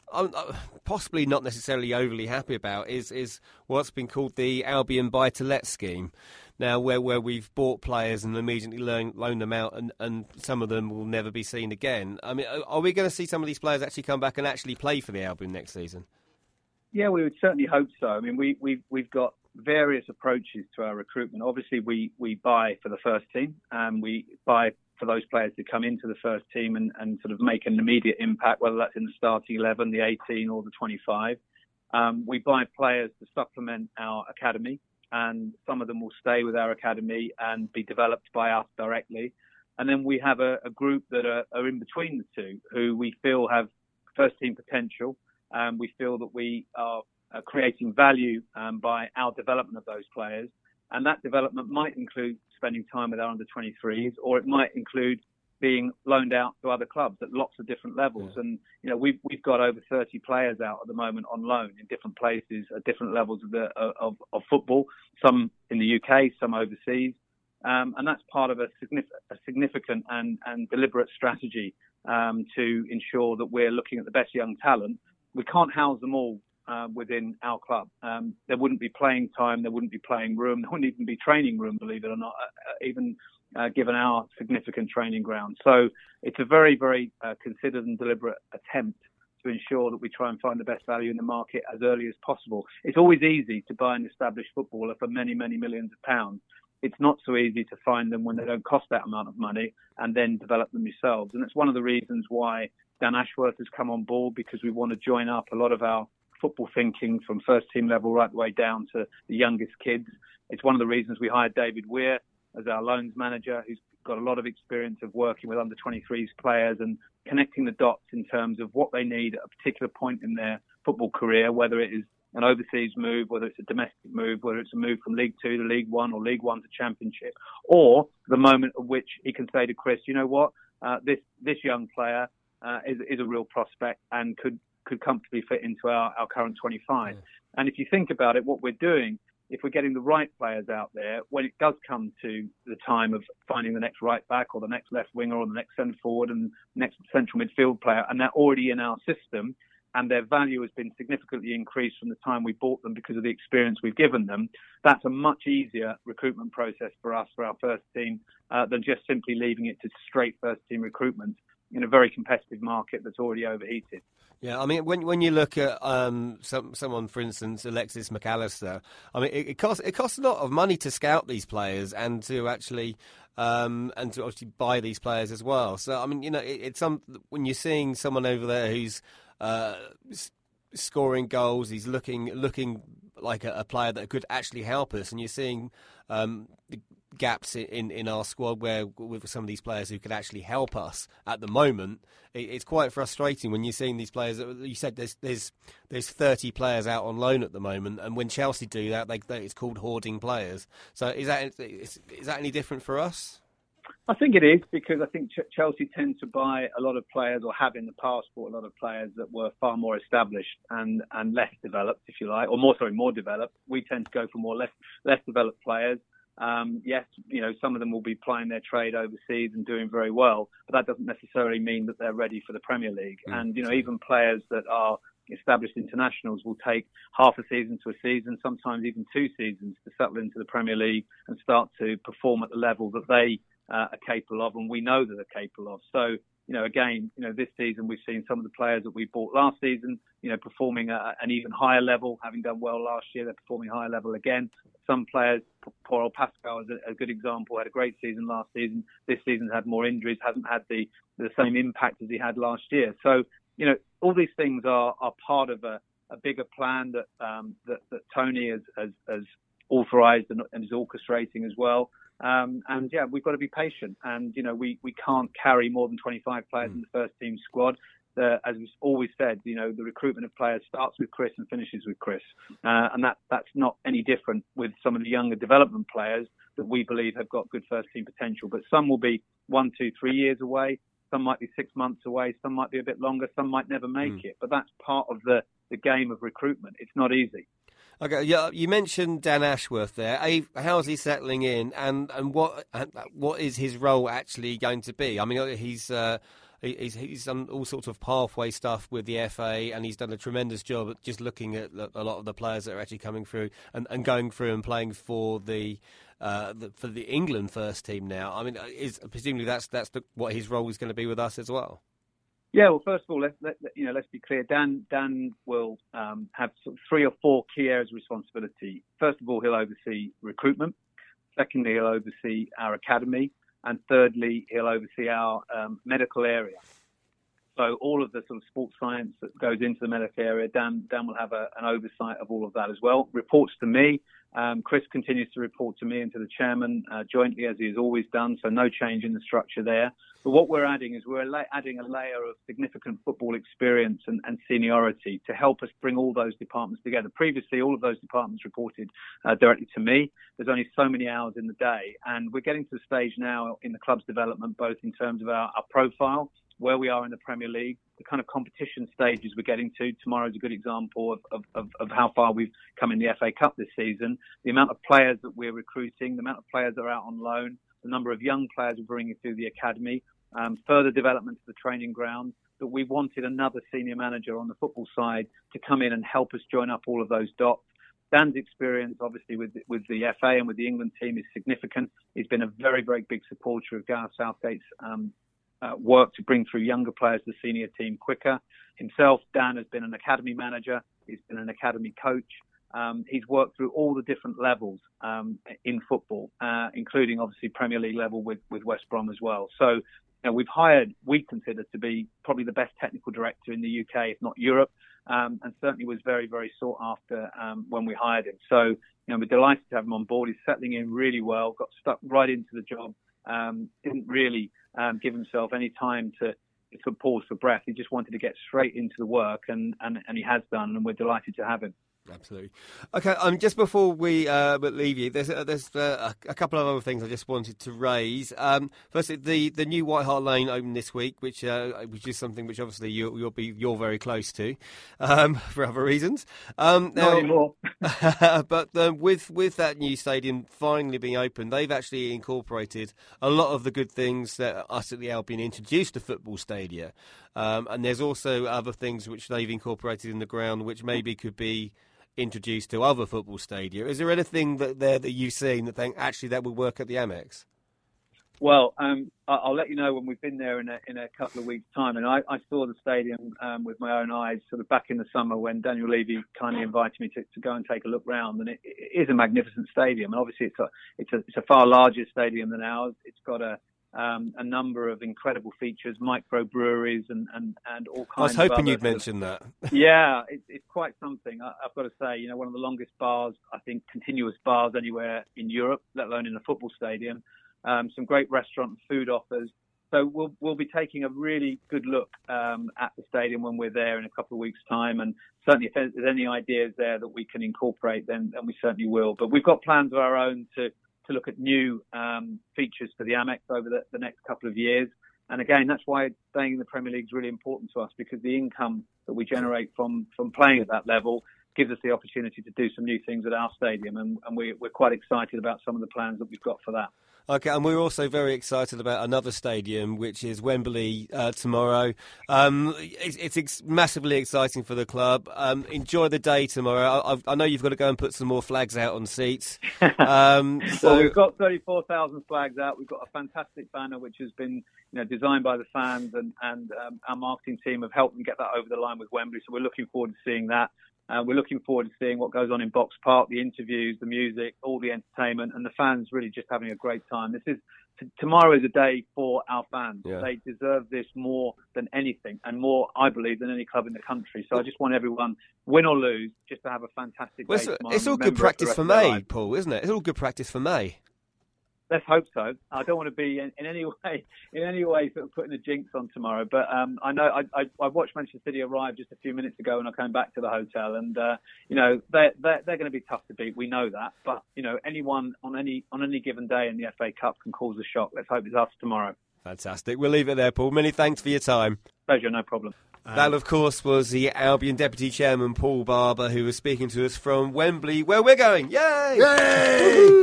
I'm possibly not necessarily overly happy about is is what's been called the Albion buy-to-let scheme. Now, where where we've bought players and immediately loan, loan them out, and, and some of them will never be seen again. I mean, are we going to see some of these players actually come back and actually play for the Albion next season? Yeah, we would certainly hope so. I mean, we, we, we've got various approaches to our recruitment. Obviously, we, we buy for the first team, and we buy for those players to come into the first team and, and sort of make an immediate impact, whether that's in the starting eleven, the eighteen or the twenty-five. Um, we buy players to supplement our academy, and some of them will stay with our academy and be developed by us directly. And then we have a, a group that are, are in between the two, who we feel have first team potential. Um, we feel that we are uh, creating value um, by our development of those players. And that development might include spending time with our under twenty-threes, or it might include being loaned out to other clubs at lots of different levels. Yeah. And, you know, we've, we've got over thirty players out at the moment on loan in different places at different levels of, the, of, of football, some in the U K, some overseas. Um, and that's part of a, signif- a significant and, and deliberate strategy um, to ensure that we're looking at the best young talent. We can't house them all uh, within our club. Um, there wouldn't be playing time, there wouldn't be playing room, there wouldn't even be training room, believe it or not, uh, even uh, given our significant training ground. So it's a very, very uh, considered and deliberate attempt to ensure that we try and find the best value in the market as early as possible. It's always easy to buy an established footballer for many, many millions of pounds. It's not so easy to find them when they don't cost that amount of money and then develop them yourselves. And it's one of the reasons why Dan Ashworth has come on board, because we want to join up a lot of our football thinking from first team level right the way down to the youngest kids. It's one of the reasons we hired David Weir as our loans manager, who's got a lot of experience of working with under twenty-threes players and connecting the dots in terms of what they need at a particular point in their football career, whether it is an overseas move, whether it's a domestic move, whether it's a move from League Two to League One or League One to Championship, or the moment at which he can say to Chris, you know what, uh, this this young player uh, is, is a real prospect and could, could comfortably fit into our, our current twenty-five. Yeah. And if you think about it, what we're doing, if we're getting the right players out there, when it does come to the time of finding the next right back or the next left winger or the next centre forward and next central midfield player, and they're already in our system, and their value has been significantly increased from the time we bought them because of the experience we've given them, that's a much easier recruitment process for us, for our first team, uh, than just simply leaving it to straight first team recruitment in a very competitive market that's already overheated. Yeah, I mean, when when you look at um, some, someone, for instance, Alexis McAllister, I mean, it, it costs it costs a lot of money to scout these players and to actually um, and to actually buy these players as well. So, I mean, you know, it, it's some when you're seeing someone over there who's uh, scoring goals, he's looking looking like a, a player that could actually help us, and you're seeing um, the gaps in, in our squad where with some of these players who could actually help us at the moment. It, it's quite frustrating when you're seeing these players. You said there's there's there's thirty players out on loan at the moment, and when Chelsea do that, they, they, it's called hoarding players. So is that is, is that any different for us? I think it is, because I think Ch- Chelsea tend to buy a lot of players, or have in the past bought a lot of players that were far more established and, and less developed, if you like, or more sorry more developed. We tend to go for more less less developed players. Um, yes, you know, some of them will be plying their trade overseas and doing very well, but that doesn't necessarily mean that they're ready for the Premier League. Mm. And, you know, even players that are established internationals will take half a season to a season, sometimes even two seasons to settle into the Premier League and start to perform at the level that they uh, are capable of, and we know that they're capable of. So, you know, again, you know, this season we've seen some of the players that we bought last season, you know, performing at an even higher level, having done well last year, they're performing higher level again. Some players, poor old Pascal is a, a good example, had a great season last season. This season had more injuries, hasn't had the, the same impact as he had last year. So, you know, all these things are, are part of a, a bigger plan that, um, that, that Tony has, has, has authorised and, and is orchestrating as well. Um, and yeah, we've got to be patient. And, you know, we, we can't carry more than twenty-five players mm. in the first team squad. Uh, as we've always said, you know, the recruitment of players starts with Chris and finishes with Chris. Uh, and that, that's not any different with some of the younger development players that we believe have got good first team potential. But some will be one, two, three years away. Some might be six months away. Some might be a bit longer. Some might never make mm. it. But that's part of the, the game of recruitment. It's not easy. Okay, yeah, you mentioned Dan Ashworth there. How is he settling in, and, and what what is his role actually going to be? I mean, he's uh, He's, he's done all sorts of pathway stuff with the F A, and he's done a tremendous job at just looking at a lot of the players that are actually coming through and, and going through and playing for the, uh, the for the England first team now. I mean, is, presumably that's that's the, what his role is going to be with us as well. Yeah, well, first of all, let, let, you know, let's be clear. Dan Dan will um, have sort of three or four key areas of responsibility. First of all, he'll oversee recruitment. Secondly, he'll oversee our academy. And thirdly, he'll oversee our um, medical area. So all of the sort of sports science that goes into the medical area, Dan, Dan will have a, an oversight of all of that as well. Reports to me. Um, Chris continues to report to me and to the chairman uh, jointly, as he has always done, so no change in the structure there. But what we're adding is we're la- adding a layer of significant football experience and, and seniority to help us bring all those departments together. Previously, all of those departments reported uh, directly to me. There's only so many hours in the day, and we're getting to the stage now in the club's development, both in terms of our, our profile, where we are in the Premier League, the kind of competition stages we're getting to. Tomorrow's a good example of, of, of, of how far we've come in the F A Cup this season, the amount of players that we're recruiting, the amount of players that are out on loan, the number of young players we're bringing through the academy, um, further development to the training ground, that we wanted another senior manager on the football side to come in and help us join up all of those dots. Dan's experience, obviously, with with the F A and with the England team is significant. He's been a very, very big supporter of Gareth Southgate's um, Uh, work to bring through younger players to the senior team quicker. Himself, Dan has been an academy manager. He's been an academy coach. Um, he's worked through all the different levels um, in football, uh, including obviously Premier League level with, with West Brom as well. So you know, we've hired, we consider to be probably the best technical director in the U K, if not Europe, um, and certainly was very, very sought after um, when we hired him. So you know, we're delighted to have him on board. He's settling in really well, got stuck right into the job, um, didn't really Um, give himself any time to, to pause for breath. He just wanted to get straight into the work, and, and, and he has done, and we're delighted to have him. Absolutely. Okay, um, just before we uh, leave you, there's, uh, there's uh, a couple of other things I just wanted to raise. Um, firstly, the, the new White Hart Lane opened this week, which uh, which is something which obviously you'll, you'll be you're very close to, um, for other reasons. Um, now, Not anymore. but um, with with that new stadium finally being open, they've actually incorporated a lot of the good things that us at the Albion introduced to football stadia, um, and there's also other things which they've incorporated in the ground, which maybe could be introduced to other football stadia. Is there anything that there that you've seen that think actually that would work at the Amex? Well, um, I'll let you know when we've been there in a, in a couple of weeks' time. And I, I saw the stadium um, with my own eyes sort of back in the summer when Daniel Levy kindly invited me to, to go and take a look round. And it, it is a magnificent stadium. And obviously it's a, it's a, it's a far larger stadium than ours. It's got a Um, a number of incredible features, microbreweries and, and, and all kinds of I was hoping other you'd mention that. Yeah, it, it's quite something. I, I've got to say, you know, one of the longest bars, I think, continuous bars anywhere in Europe, let alone in a football stadium. Um, some great restaurant and food offers. So we'll we'll be taking a really good look um, at the stadium when we're there in a couple of weeks' time. And certainly if there's any ideas there that we can incorporate, then, then we certainly will. But we've got plans of our own to to look at new um, features for the Amex over the, the next couple of years. And again, that's why staying in the Premier League is really important to us, because the income that we generate from, from playing at that level gives us the opportunity to do some new things at our stadium. And, and we, we're quite excited about some of the plans that we've got for that. Okay, and we're also very excited about another stadium, which is Wembley uh, tomorrow. Um, it's it's ex- massively exciting for the club. Um, enjoy the day tomorrow. I, I know you've got to go and put some more flags out on seats. Um, so well, we've got thirty-four thousand flags out. We've got a fantastic banner which has been, you know, designed by the fans, and, and um, our marketing team have helped them get that over the line with Wembley. So we're looking forward to seeing that. Uh, we're looking forward to seeing what goes on in Box Park, the interviews, the music, all the entertainment, and the fans really just having a great time. This is t- tomorrow is a day for our fans. Yeah. They deserve this more than anything, and more, I believe, than any club in the country. So I just want everyone, win or lose, just to have a fantastic well, day it's, tomorrow. it's all good practice for May, Paul, isn't it? It's all good practice for May. Let's hope so. I don't want to be in, in any way, in any way, sort of putting a jinx on tomorrow. But um, I know I, I, I watched Manchester City arrive just a few minutes ago, and I came back to the hotel, and uh, you know they're, they're they're going to be tough to beat. We know that, but you know anyone on any on any given day in the F A Cup can cause a shock. Let's hope it's us tomorrow. Fantastic. We'll leave it there, Paul. Many thanks for your time. Pleasure, no problem. Um, that, of course, was the Albion Deputy Chairman, Paul Barber, who was speaking to us from Wembley, where we're going. Yay! Yay!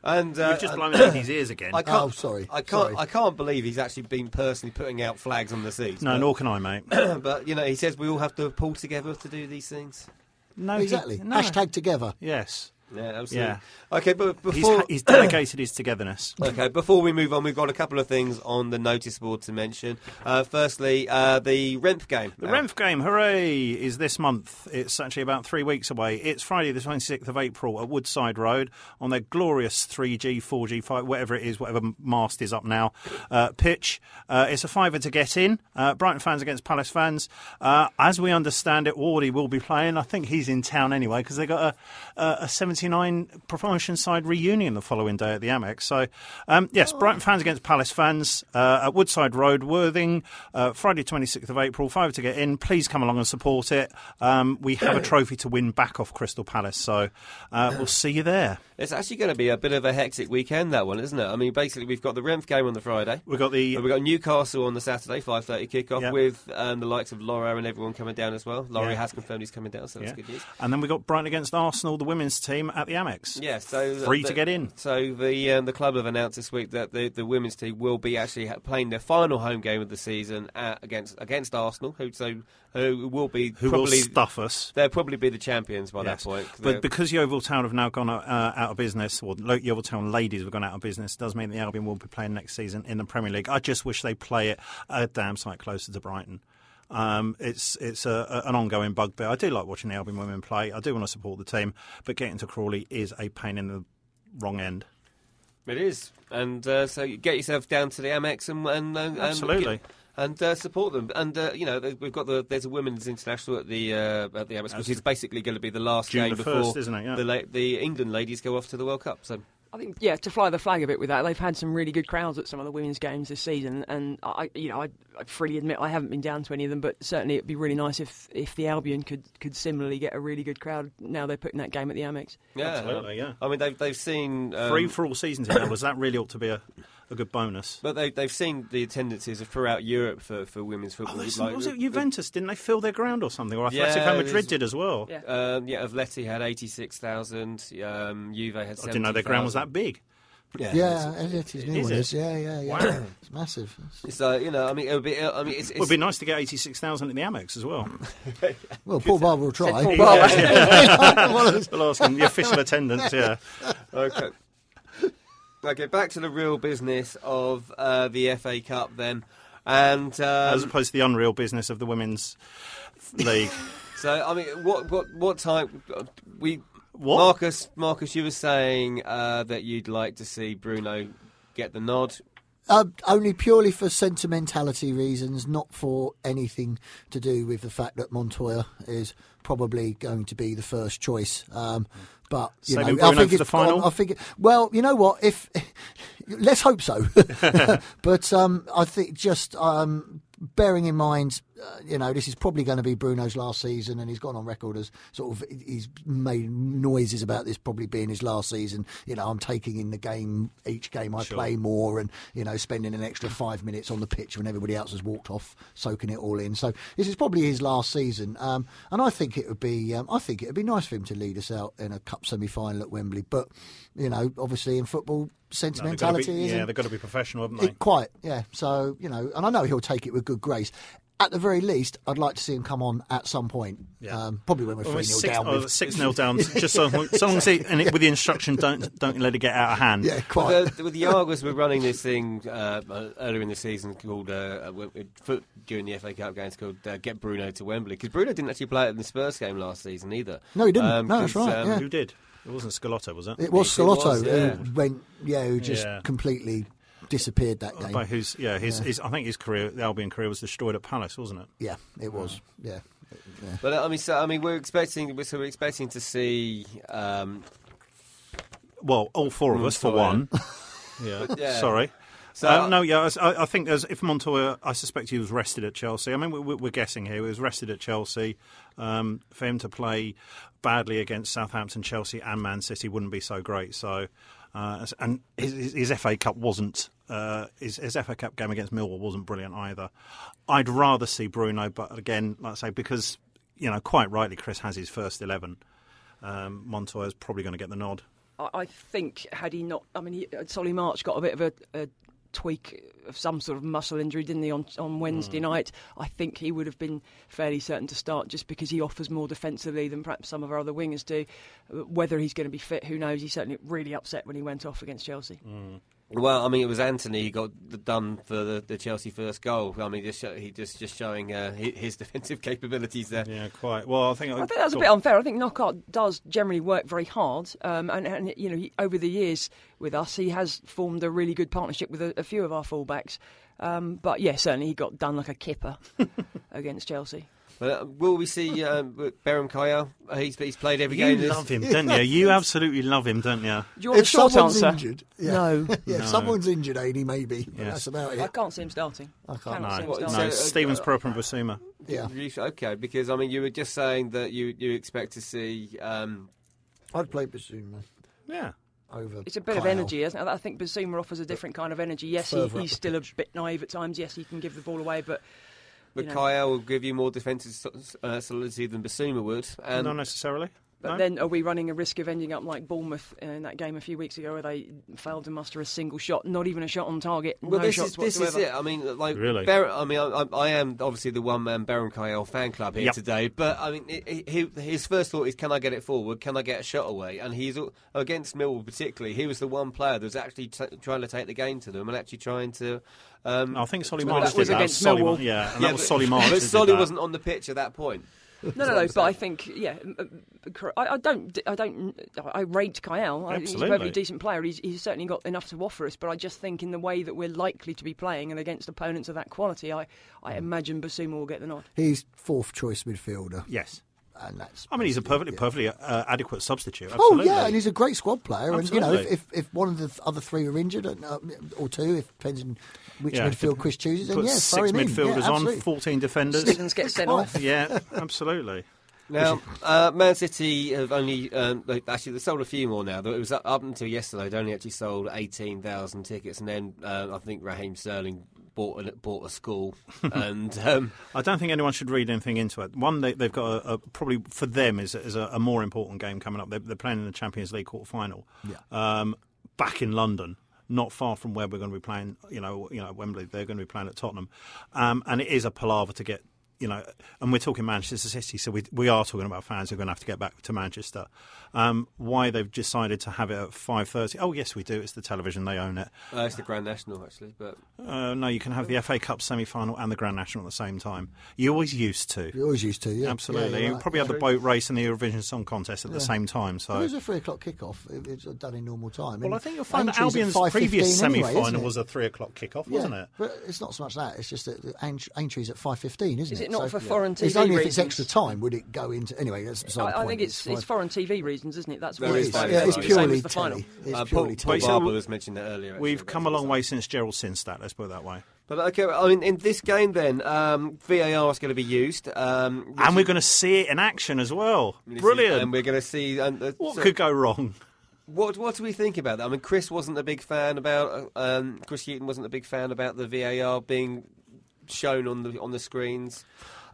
And uh, You've just blown Eddie's ears again. I can't, Oh, sorry. I can't. Sorry. I can't believe he's actually been personally putting out flags on the seats. No, but, nor can I, mate. but you know, he says we all have to pull together to do these things. No, he- Exactly. no. Hashtag together. Yes. Yeah, absolutely. Yeah. Okay, but He's, before he's delegated his togetherness. okay, before we move on, we've got a couple of things on the notice board to mention. Uh, firstly, uh, the Renf game. The Renf game, hooray, is this month. It's actually about three weeks away. It's Friday the twenty-sixth of April at Woodside Road on their glorious three G, four G, five, whatever it is, whatever mast is up now, uh, pitch. Uh, it's a fiver to get in. Uh, Brighton fans against Palace fans. Uh, as we understand it, Wardy will be playing. I think he's in town anyway because they got a, a, a seventy-nine promotion side reunion the following day at the Amex. So, um, yes, Brighton fans against Palace fans uh, at Woodside Road, Worthing, uh, Friday twenty-sixth of April, five to get in. Please come along and support it. Um, we have a trophy to win back off Crystal Palace, so uh, we'll see you there. It's actually going to be a bit of a hectic weekend, that one, isn't it? I mean, basically, we've got the Renf game on the Friday. We've got the... We've got Newcastle on the Saturday, five thirty kickoff, Yep. with um, the likes of Laura and everyone coming down as well. Laurie Yeah. has confirmed he's coming down, so that's Yeah. good news. And then we've got Brighton against Arsenal, the women's team, at the Amex. Yeah, so Free the, to get in. So the um, the club have announced this week that the, the women's team will be actually ha- playing their final home game of the season at, against against Arsenal, who so who will be Who probably will stuff us. they'll probably be the champions by Yes. that point. But They're- because Yeovil Town have now gone uh, out of business, or Lo- Yeovil Town ladies have gone out of business, does mean the Albion will be playing next season in the Premier League. I just wish they play it a damn sight closer to Brighton. Um, it's it's a, a, an ongoing bugbear. I do like watching the Albion women play. I do want to support the team, but getting to Crawley is a pain in the wrong end. It is, and uh, so you get yourself down to the Amex and and, and Absolutely. and, and uh, support them. And uh, you know, we've got the there's a women's international at the uh, at the Amex, which is basically going to be the last June game the before first, isn't it? Yeah. the la- the England ladies go off to the World Cup. So. I think, yeah, to fly the flag a bit with that, they've had some really good crowds at some of the women's games this season, and I, you know, I, I freely admit I haven't been down to any of them, but certainly it'd be really nice if, if the Albion could, could similarly get a really good crowd now they're putting that game at the Amex. Yeah, Absolutely, yeah. I mean, they've they've seen um, Free for all seasons in Albion. That really ought to be a, a good bonus. but they they've seen the attendances throughout Europe for, for women's football. Oh, there's- Like, was it uh, Juventus? Didn't they fill their ground or something? Or Yeah, Atletico Madrid there's- did as well. Yeah. Um, yeah, Atleti had eighty-six thousand. Um, Juve had I seventy. didn't know their ground was that big. Yeah, Yeah, it is new Is one it? is. Yeah, yeah, yeah. It's massive. So you know, I mean, it would be. I mean, it's, It would it's be nice to get eighty-six thousand in the Amex as well. Well, Paul Barber will try. Paul Barber. We'll ask them the official attendance, yeah. okay. Okay, back to the real business of uh, the F A Cup then, and um, As opposed to the unreal business of the Women's League. so I mean, what what what time we What? Marcus Marcus, you were saying uh, that you'd like to see Bruno get the nod. Uh, only purely for sentimentality reasons, not for anything to do with the fact that Montoya is probably going to be the first choice. Um, but you Saving know, I Bruno think for the it's- final? I think. it- Well, you know what? If let's hope so. But um, I think just um, bearing in mind, uh, you know, this is probably going to be Bruno's last season, and he's gone on record as sort of he's made noises about this probably being his last season. You know, I'm taking in the game each game I Sure. play more, and you know, spending an extra five minutes on the pitch when everybody else has walked off, soaking it all in. So this is probably his last season, um, and I think it would be, um, I think it would be nice for him to lead us out in a cup semi-final at Wembley. But you know, obviously in football, No, they've got to sentimentality be, isn't yeah, they've got to be professional, haven't they? it, quite, yeah. So, you know, and I know he'll take it with good grace. At the very least, I'd like to see him come on at some point. Yeah. Um, probably when we're Well, three it's nil six, down. oh, with- six nil down, just so, so long as he, and it, with the instruction, don't don't let it get out of hand. yeah, quite. With the, with the Argos, we're running this thing uh, earlier in the season called uh, uh, foot during the F A Cup games called uh, Get Bruno to Wembley, because Bruno didn't actually play in the Spurs game last season either. No, he didn't. Um, No, that's 'cause, right, um, yeah. Who did? It wasn't Scalotto, was it? It was It was, Scalotto yeah. who went, yeah, who just Yeah. completely disappeared that game. By whose? Yeah, his, his. I think his career, the Albion career, was destroyed at Palace, wasn't it? Yeah, it was. Yeah. yeah. But uh, I mean, so I mean, we're expecting, so we're expecting to see. Um, Well, all four of us for Montoya. one. Yeah. yeah. Sorry. So Uh, no, yeah, I, I think there's, if Montoya, I suspect he was rested at Chelsea. I mean, we, we're guessing here. He was rested at Chelsea. Um, for him to play badly against Southampton, Chelsea, and Man City wouldn't be so great. So, uh, and his, his, his F A Cup wasn't. Uh, his, his F A Cup game against Millwall wasn't brilliant either. I'd rather see Bruno, but again, like I say, because you know, quite rightly, Chris has his first eleven. Um, Montoya's probably going to get the nod. I, I think had he not, I mean, he, Solly March got a bit of a, a tweak of some sort of muscle injury, didn't he, on, on Wednesday mm. night? I think he would have been fairly certain to start just because he offers more defensively than perhaps some of our other wingers do. Whether he's going to be fit, who knows? He's certainly really upset when he went off against Chelsea. Mm. Well, I mean, it was Anthony who got done for the, the Chelsea first goal. I mean, just show, he just just showing uh, his defensive capabilities there. Yeah, quite. Well, I think I think that was a bit unfair. I think Knockaert does generally work very hard, um, and, and you know, he, over the years with us, he has formed a really good partnership with a, a few of our fullbacks. Um, but yeah, certainly he got done like a kipper against Chelsea. Uh, will we see um, Beram Kayal? He's, he's played every you game. You love him, don't you? You absolutely love him, don't you? Do you want if a short someone's answer? Injured, yeah. No. yeah, no. If someone's injured, Adi, maybe. Yes. That's about it. I can't see him starting. I can't. Cannot No, see him no. starting. So, uh, Stevens, uh, Proper and Basuma. Yeah. Okay, because, I mean, you were just saying that you, you expect to see... Um, I'd play Basuma. Yeah. Over it's a bit Kyle. of energy, isn't it? I think Basuma offers a different kind of energy. Yes, he, Further up he's the still a pitch. bit naive at times. Yes, he can give the ball away, but... But you know. Kayal will give you more defensive uh, solidity than Basuma would. And Not necessarily. But no? then are we running a risk of ending up like Bournemouth in that game a few weeks ago where they failed to muster a single shot, not even a shot on target, well, no this shots is this whatsoever? is it. I mean, like, Really? Ber- I mean, I, I am obviously the one-man Beram Kayal fan club here Yep. today. But I mean, he, he, his first thought is, can I get it forward? Can I get a shot away? And he's against Millwall particularly. He was the one player that was actually t- trying to take the game to them and actually trying to. Um, I think Solly Well, March that was did that. against Solly, Millwall. yeah, and yeah, that was but- Solly March. But that did Solly that. wasn't on the pitch at that point. No, no, no. But I think, yeah, I, I don't, I don't, I rate Kayal. I- He's a Absolutely. perfectly decent player. He's, he's certainly got enough to offer us. But I just think in the way that we're likely to be playing and against opponents of that quality, I, I imagine Basuma will get the nod. He's fourth choice midfielder. Yes. And that's I mean, he's a perfectly, yeah. perfectly uh, adequate substitute. Oh Absolutely. yeah, and he's a great squad player. And you know, if, Absolutely. if, if one of the other three are injured, and, uh, or two, if depends on which Yeah, midfield Chris chooses, then Put yeah, throw six him in. midfielders yeah, on, absolutely. fourteen defenders. Stevens gets sent off. Yeah, absolutely. Now, uh, Man City have only um, they- actually they sold a few more now. It was up, up until yesterday. They only actually sold eighteen thousand tickets, and then uh, I think Raheem Sterling bought a, bought a school. and um, I don't think anyone should read anything into it. One, they, they've got a, a, probably for them is, is a, a more important game coming up. They're, they're playing in the Champions League quarter final, Yeah. um, back in London, not far from where we're going to be playing. You know, you know, Wembley. They're going to be playing at Tottenham, um, and it is a palaver to get. You know, and we're talking Manchester City, so we we are talking about fans who are going to have to get back to Manchester. Um, why they've decided to have it at five thirty? Oh, yes, we do. It's the television; they own it. uh, it's the Grand National actually, but Uh, no, you can have the F A Cup semi-final and the Grand National at the same time. You always used to. You always used to, yeah. Absolutely. Yeah, you you're right. probably have the boat race and the Eurovision Song Contest at the same time. So. Well, there's a three o'clock kickoff. It, it's done in normal time. Well, And I think you'll find that Aintrie's at Albion's previous five fifteen anyway, semi-final isn't it? was a three o'clock kickoff, Yeah, wasn't it? But it's not so much that. It's just that the Aint- Aintrie's at five fifteen, isn't Is it? it not So- for foreign T V It's only if it's reasons? extra time would it go into anyway. That's beside the I, I point. think it's it's fine. foreign T V reasons, isn't it? That's There why is it's, that, the yeah, yeah, it's same purely as the final. telly. It's uh, purely Paul, Paul telly. Barber was mentioning that earlier. We've actually, come but- a long way since Gerald Sinstadt, let's put it that way. But okay, I mean, in this game then, um, V A R is going to be used, um, which And we're is- going to see it in action as well. this is- Brilliant. and we're going to see. And, uh, What so- could go wrong? What what do we think about that? I mean, Chris wasn't a big fan about. uh, Um, Chris Hughton wasn't a big fan about the V A R being shown on the on the screens.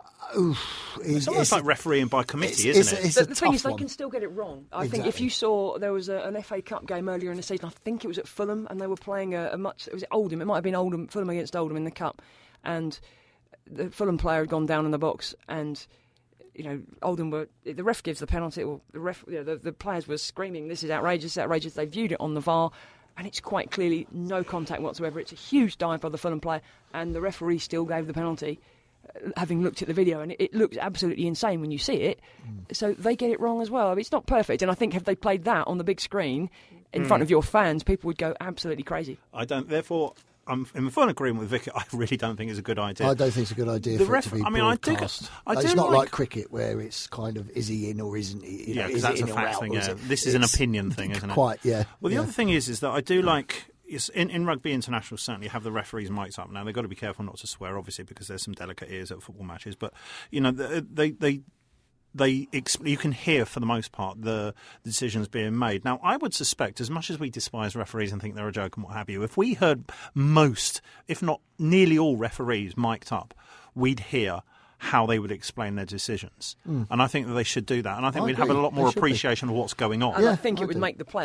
It's, It's almost like refereeing by committee, it's- isn't it's- it? it's The, a the thing tough is, they one. can still get it wrong. I think if Exactly. you saw there was a, an F A Cup game earlier in the season, I think it was at Fulham, and they were playing a, a much. Was it Oldham? It might have been Oldham, Fulham against Oldham in the cup, and the Fulham player had gone down in the box, and you know Oldham were. The ref gives the penalty, or the ref, you know, the, the players were screaming, "This is outrageous! Outrageous!" They viewed it on the V A R. And it's quite clearly no contact whatsoever. It's a huge dive by the Fulham player, and the referee still gave the penalty, uh, having looked at the video, and it, it looks absolutely insane when you see it. Mm. So they get it wrong as well. I mean, it's not perfect, and I think if they played that on the big screen in mm. front of your fans, people would go absolutely crazy. I don't. Therefore, I'm in full agreement with Vicky. I really don't think it's a good idea. I don't think it's a good idea The for ref- it to be I mean, I do- broadcast. I do it's not like- like cricket where it's kind of is he in or isn't he? You Yeah, know, because is that's it a in or fact out, thing. or is Yeah. it- This is an it's opinion thing, isn't it? Quite, yeah. Well, the yeah. other thing is, is that I do like yes, in, in rugby international. Certainly, have the referees mics up now. They've got to be careful not to swear, obviously, because there's some delicate ears at football matches. But you know, they they they exp- you can hear for the most part the decisions being made. Now, I would suspect, as much as we despise referees and think they're a joke and what have you, if we heard most, if not nearly all, referees mic'd up, we'd hear how they would explain their decisions. Mm. And I think that they should do that. And I think I we'd agree. have a lot more They should be. appreciation of what's going on. And Yeah, I think I it would do. make the players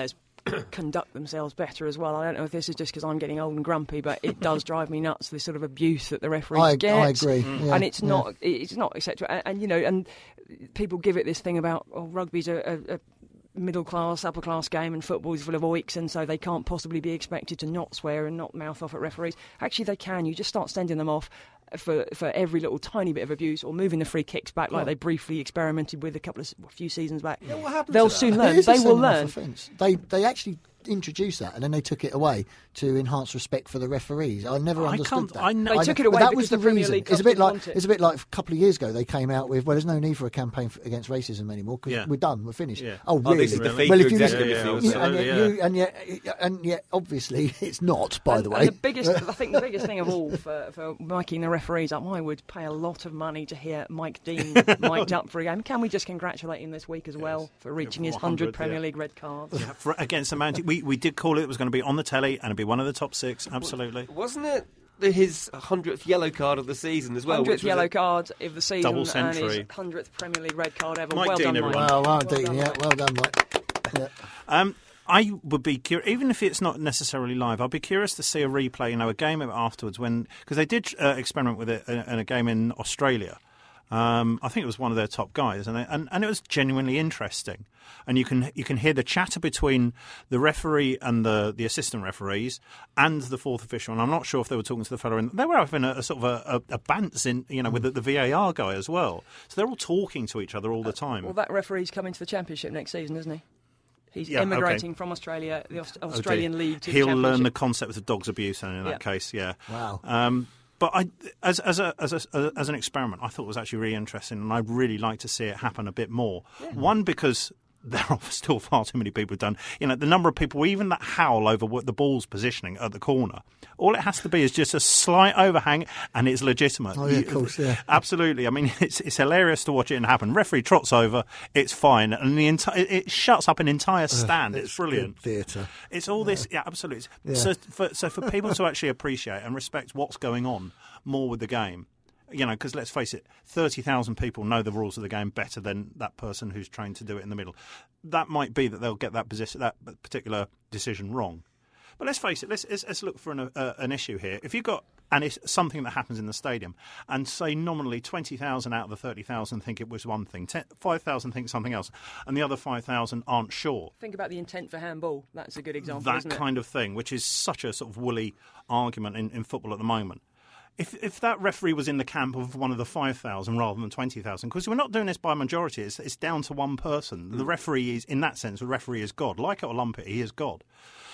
conduct themselves better as well. I don't know if this is just because I'm getting old and grumpy, but it does drive me nuts, this sort of abuse that the referees I, get. I agree. Mm. Yeah, and it's yeah. not, it's not acceptable. And, and, you know, and people give it this thing about, oh, rugby's a, a, a middle class, upper class game, and football's full of oiks, and so they can't possibly be expected to not swear and not mouth off at referees. Actually, they can. You just start sending them off for for every little tiny bit of abuse, or moving the free kicks back like Oh. they briefly experimented with a couple of a few seasons back. Yeah, what happened They'll to that? soon It learn. is a They will sending off learn. offence. They they actually introduced that, and then they took it away to enhance respect for the referees. I never I understood can't- that. I know- They took it away but that because was the, the Premier reason. League It's a bit didn't like want it. it's a bit like a couple of years ago they came out with, well, there's no need for a campaign f against racism anymore because Yeah. we're done, we're finished. Yeah. Oh, Oh, really? this is the Really? FIFA well, if you executive Yeah, yeah, committee, yeah, wasn't yeah, it? and, Absolutely, yet you, and yet, and yet, obviously, it's not. By and, the and way, the biggest, I think the biggest thing of all for, for miking the referees up, I would pay a lot of money to hear Mike Dean mic'd up for a game. Can we just congratulate him this week as well for reaching Yeah, his for one hundred one hundred, Premier yeah. League red cards? Yeah, for, against the Man City. We, we did call it, it was going to be on the telly and it'd be one of the top six, absolutely. Wasn't it the, his hundredth yellow card of the season as well? hundredth which was yellow a- card of the season Double and century. his hundredth Premier League red card ever. Mike well Dean, done, Mike. everyone. well, well, Well Dean, done, yeah, Mike. well done, Mike. Yeah. Um, I would be curious, even if it's not necessarily live, I'd be curious to see a replay, you know, a game of it afterwards, when because they did uh, experiment with it in, in a game in Australia. Um, I think it was one of their top guys, and, and and it was genuinely interesting. And you can you can hear the chatter between the referee and the, the assistant referees and the fourth official. And I'm not sure if they were talking to the fellow, and they were having a, a sort of a, a, a bants in, you know, with the, the V A R guy as well. So they're all talking to each other all the time. Well, that referee's coming to the Championship next season, isn't he? He's Yeah, immigrating okay. from Australia, the Aust- Oh, dear. Australian League to He'll the learn the Championship. concept of dog's abuse, and in that Yeah. case, yeah. Wow. Um, but I, as as a, as a, as an experiment, I thought it was actually really interesting, and I'd really like to see it happen a bit more. One, because there are still far too many people who've done. You know, the number of people, even that howl over what the ball's positioning at the corner. All it has to be is just a slight overhang, and it's legitimate. Oh, yeah, of You- course, yeah. Absolutely. I mean, it's it's hilarious to watch it happen. Referee trots over, it's fine, and the entire it shuts up an entire stand. it's brilliant. Theatre. It's all this, yeah, absolutely. Yeah. So, for, so for people to actually appreciate and respect what's going on more with the game, you know, because let's face it, thirty thousand people know the rules of the game better than that person who's trained to do it in the middle. That might be that they'll get that position, that particular decision wrong. But let's face it, let's, let's, let's look for an, uh, an issue here. If you've got and it's something that happens in the stadium, and say nominally twenty thousand out of the thirty thousand think it was one thing, five thousand think something else, and the other five thousand aren't sure. Think about the intent for handball. That's a good example, That isn't it? kind of thing, which is such a sort of woolly argument in, in football at the moment. If if that referee was in the camp of one of the five thousand rather than twenty thousand, because we're not doing this by majority, it's, it's down to one person. The referee is, in that sense, the referee is God. Like it or lump it, he is God.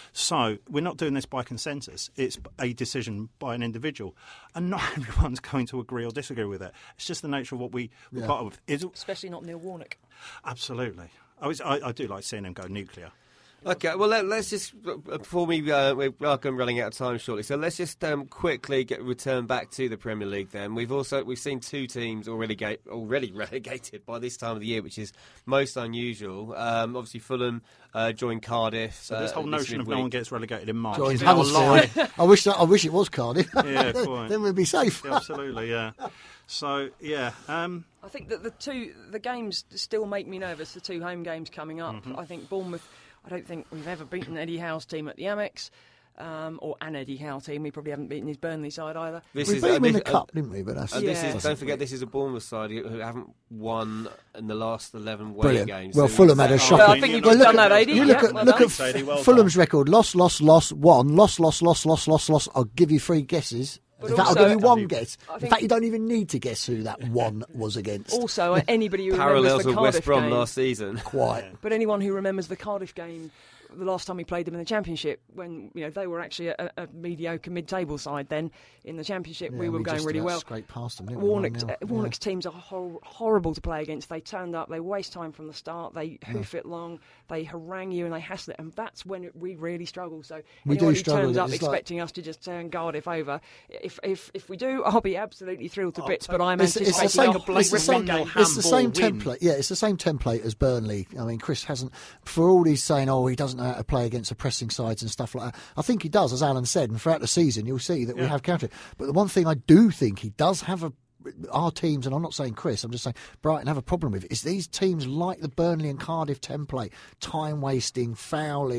So we're not doing this by consensus. It's a decision by an individual. And not everyone's going to agree or disagree with it. It's just the nature of what we, we're Yeah. part of. Is, Especially not Neil Warnock. absolutely. I, was, I, I do like seeing him go nuclear. Okay, well, let, let's just, before we, uh, we are running out of time shortly, so let's just um, quickly get return back to the Premier League then. We've also, we've seen two teams already, ga- already relegated by this time of the year, which is most unusual. Um, obviously, Fulham uh, joined Cardiff. So this uh, whole notion of no midweek. one gets relegated in March Joined is now a lie. Huddersfield. I wish that, I wish it was Cardiff. Yeah, then, quite. then we'd be safe. Yeah, absolutely, yeah. So, yeah. Um, I think that the two the games still make me nervous. The two home games coming up. Mm-hmm. I think Bournemouth. I don't think we've ever beaten Eddie Howe's team at the Amex, um, or an Eddie Howe team. We probably haven't beaten his Burnley side either. This we is, beat uh, them in this- the uh, cup, didn't we? But that's And this Yeah. is, don't forget, this is a Bournemouth side who haven't won in the last eleven away Brilliant. games. Well, So Fulham had a it's- shocking. Well, I think you've Well, just look done at- that, Adi. You Yeah, look at well look done. at Sadie, well Fulham's record: loss, loss, loss, one, loss, loss, loss, loss, loss, loss, loss. I'll give you three guesses. But In fact, I'll also- give you one guess. I In think- fact, you don't even need to guess who that one was against. Also, uh, anybody who Parallels remembers the with Cardiff West Brom game, last season. Quite. but anyone who remembers the Cardiff game, the last time we played them in the Championship, when you know they were actually a, a mediocre mid-table side, then in the Championship Yeah, we were we going just really about well. scraped past them, didn't we? Warnock, one nil. uh, Warnock's teams are hor- horrible to play against. They turned up, they waste time from the start, they hoof it long, they harangue you and they hassle it, and that's when it, we really struggle. So We anyone do who struggle turns with it. up It's like- expecting us to just turn Cardiff over, if if if we do, I'll be absolutely thrilled to bits. But I'm It's, it's the anticipating same. a It's the horrific same. game. It's the same handball win. template. Yeah, it's the same template as Burnley. I mean, Chris hasn't, for all he's saying, oh, he doesn't know how to play against the pressing sides and stuff like that. I think he does, as Alan said, and throughout the season you'll see that we Yeah. have counted. But the one thing I do think he does have a. Our teams, and I'm not saying Chris, I'm just saying Brighton have a problem with it, is these teams like the Burnley and Cardiff template, time wasting, fouling,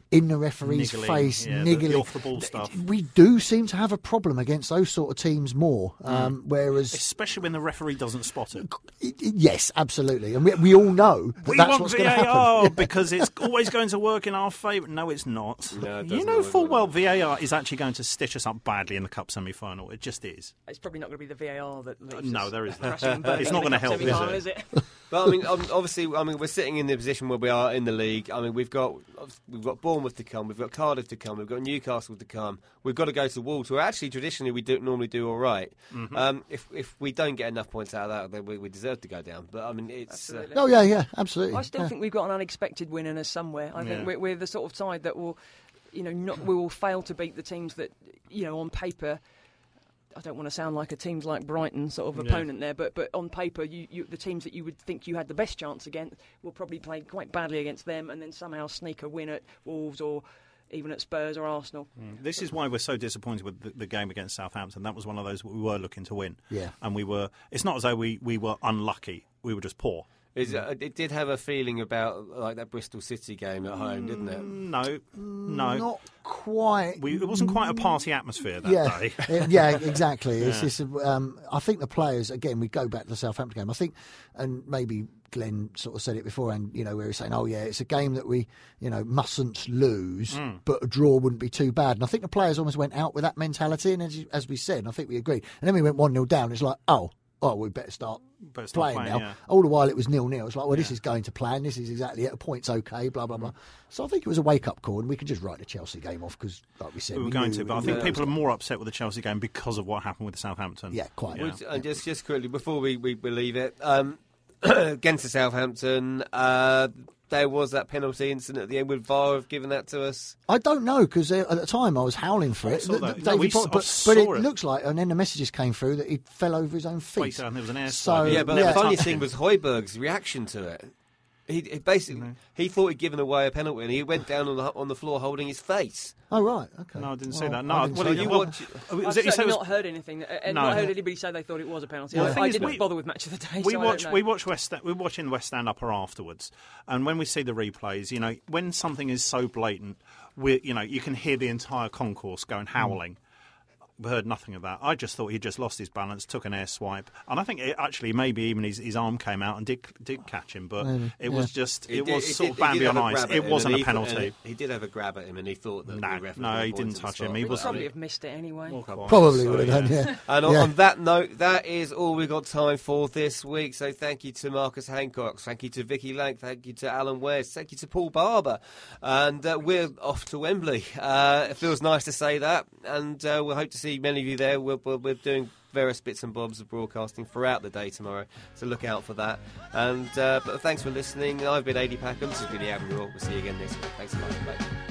in the referee's Niggling, face, yeah, the- the niggling. off-the-ball stuff. We do seem to have a problem against those sort of teams more. Um, Whereas, Especially when the referee doesn't spot it. yes, absolutely, and we, we all know that We that's want what's V going to A R happen. because it's always going to work in our favour. No, it's not. No, it you doesn't know always full work. well V A R is actually going to stitch us up badly in the Cup semi-final. It just is. It's probably not going to be the V A R that leaves No, us there isn't. crashing and burning It's not in the gonna cup help, is semi-final, it? is it? But I mean, um, obviously, I mean, we're sitting in the position where we are in the league. I mean, we've got we've got Bournemouth to come, we've got Cardiff to come, we've got Newcastle to come. We've got to go to Wolves, who actually traditionally we do normally do all right. Mm-hmm. Um, if if we don't get enough points out of that, then we, we deserve to go down. But I mean, it's uh, Absolutely. Oh yeah, yeah, absolutely. I still yeah. think we've got an unexpected win in us somewhere. I Yeah. think we're, we're the sort of side that will, you know, not we will fail to beat the teams that, you know, on paper. I don't want to sound like a teams like Brighton sort of Yeah. opponent there, but but on paper, you, you the teams that you would think you had the best chance against will probably play quite badly against them, and then somehow sneak a win at Wolves or even at Spurs or Arsenal. This is why we're so disappointed with the, the game against Southampton. That was one of those we were looking to win. Yeah. And we were. It's not as though we, we were unlucky. We were just poor. Is, uh, it did have a feeling about like that Bristol City game at home, didn't it? No, no. Not quite. We, it wasn't quite a party atmosphere that yeah, day. Uh, yeah, exactly. It's Yeah. just, um, I think the players, again, we go back to the Southampton game. I think, and maybe Glenn sort of said it beforehand, you know, where he's saying, oh, yeah, it's a game that we, you know, mustn't lose, but a draw wouldn't be too bad. And I think the players almost went out with that mentality. And as, you- as we said, and I think we agreed. And then we went one nil down. It's like, oh, oh, we better start Better start playing, playing, now. yeah. All the while it was nil nil. It's like, well, this is going to plan. This is exactly it. A point's okay. Blah blah blah. So I think it was a wake up call, and we could just write the Chelsea game off because, like we said, We were we going knew to, but I it think was- people are more upset with the Chelsea game because of what happened with Southampton. Yeah, quite. Yeah. Would- And just just quickly before we we, we leave it, um, against the Southampton, uh, there was that penalty incident at the end. Would V A R have given that to us? I don't know because at the time I was howling for I it. saw Th- that. th- No, we David Potter- s- I but, saw but it, it. looks like, and then the messages came through that he fell over his own feet. Wait, and there was an air So, slide. Yeah, but yeah. the funny Touched thing him. was Højbjerg's reaction to it. He, he basically he thought he'd given away a penalty, and he went down on the on the floor holding his face. Oh right, okay. No, I didn't Well, say that. I No, didn't well, see you that. well- watch. I've Was it, you said certainly it was- not heard anything, and No. not heard anybody say they thought it was a penalty. Well, the I, thing I is, didn't we- bother with Match of the Day. we so I watch don't know. we watch West we're watching West Stand Upper afterwards, and when we see the replays, you know, when something is so blatant, we you know you can hear the entire concourse going howling. We heard nothing of that. I just thought he just lost his balance, took an air swipe, and I think it, actually maybe even his, his arm came out and did did catch him, but Maybe, it yeah. was just He it did- was he sort did- of he Bambi did on have a ice. grab at It him, wasn't and a he thought- penalty. and He did have a grab at him, and he thought that No, the ref no, was he gonna didn't point to the touch him. spot. He We'd was probably have missed it anyway. Probably So, would have done. Yeah. And on, Yeah. on that note, that is all we've got time for this week. So thank you to Marcus Hancock, thank you to Vicky Lang, thank you to Alan West, thank you to Paul Barber. And uh, we're off to Wembley. Uh, it feels nice to say that, and uh, we'll hope to see many of you there. We're, we're, we're doing various bits and bobs of broadcasting throughout the day tomorrow, so look out for that. And uh, but thanks for listening. I've been A D Packham, this has been the Albion Raw. We'll see you again next week. Thanks a lot. Bye.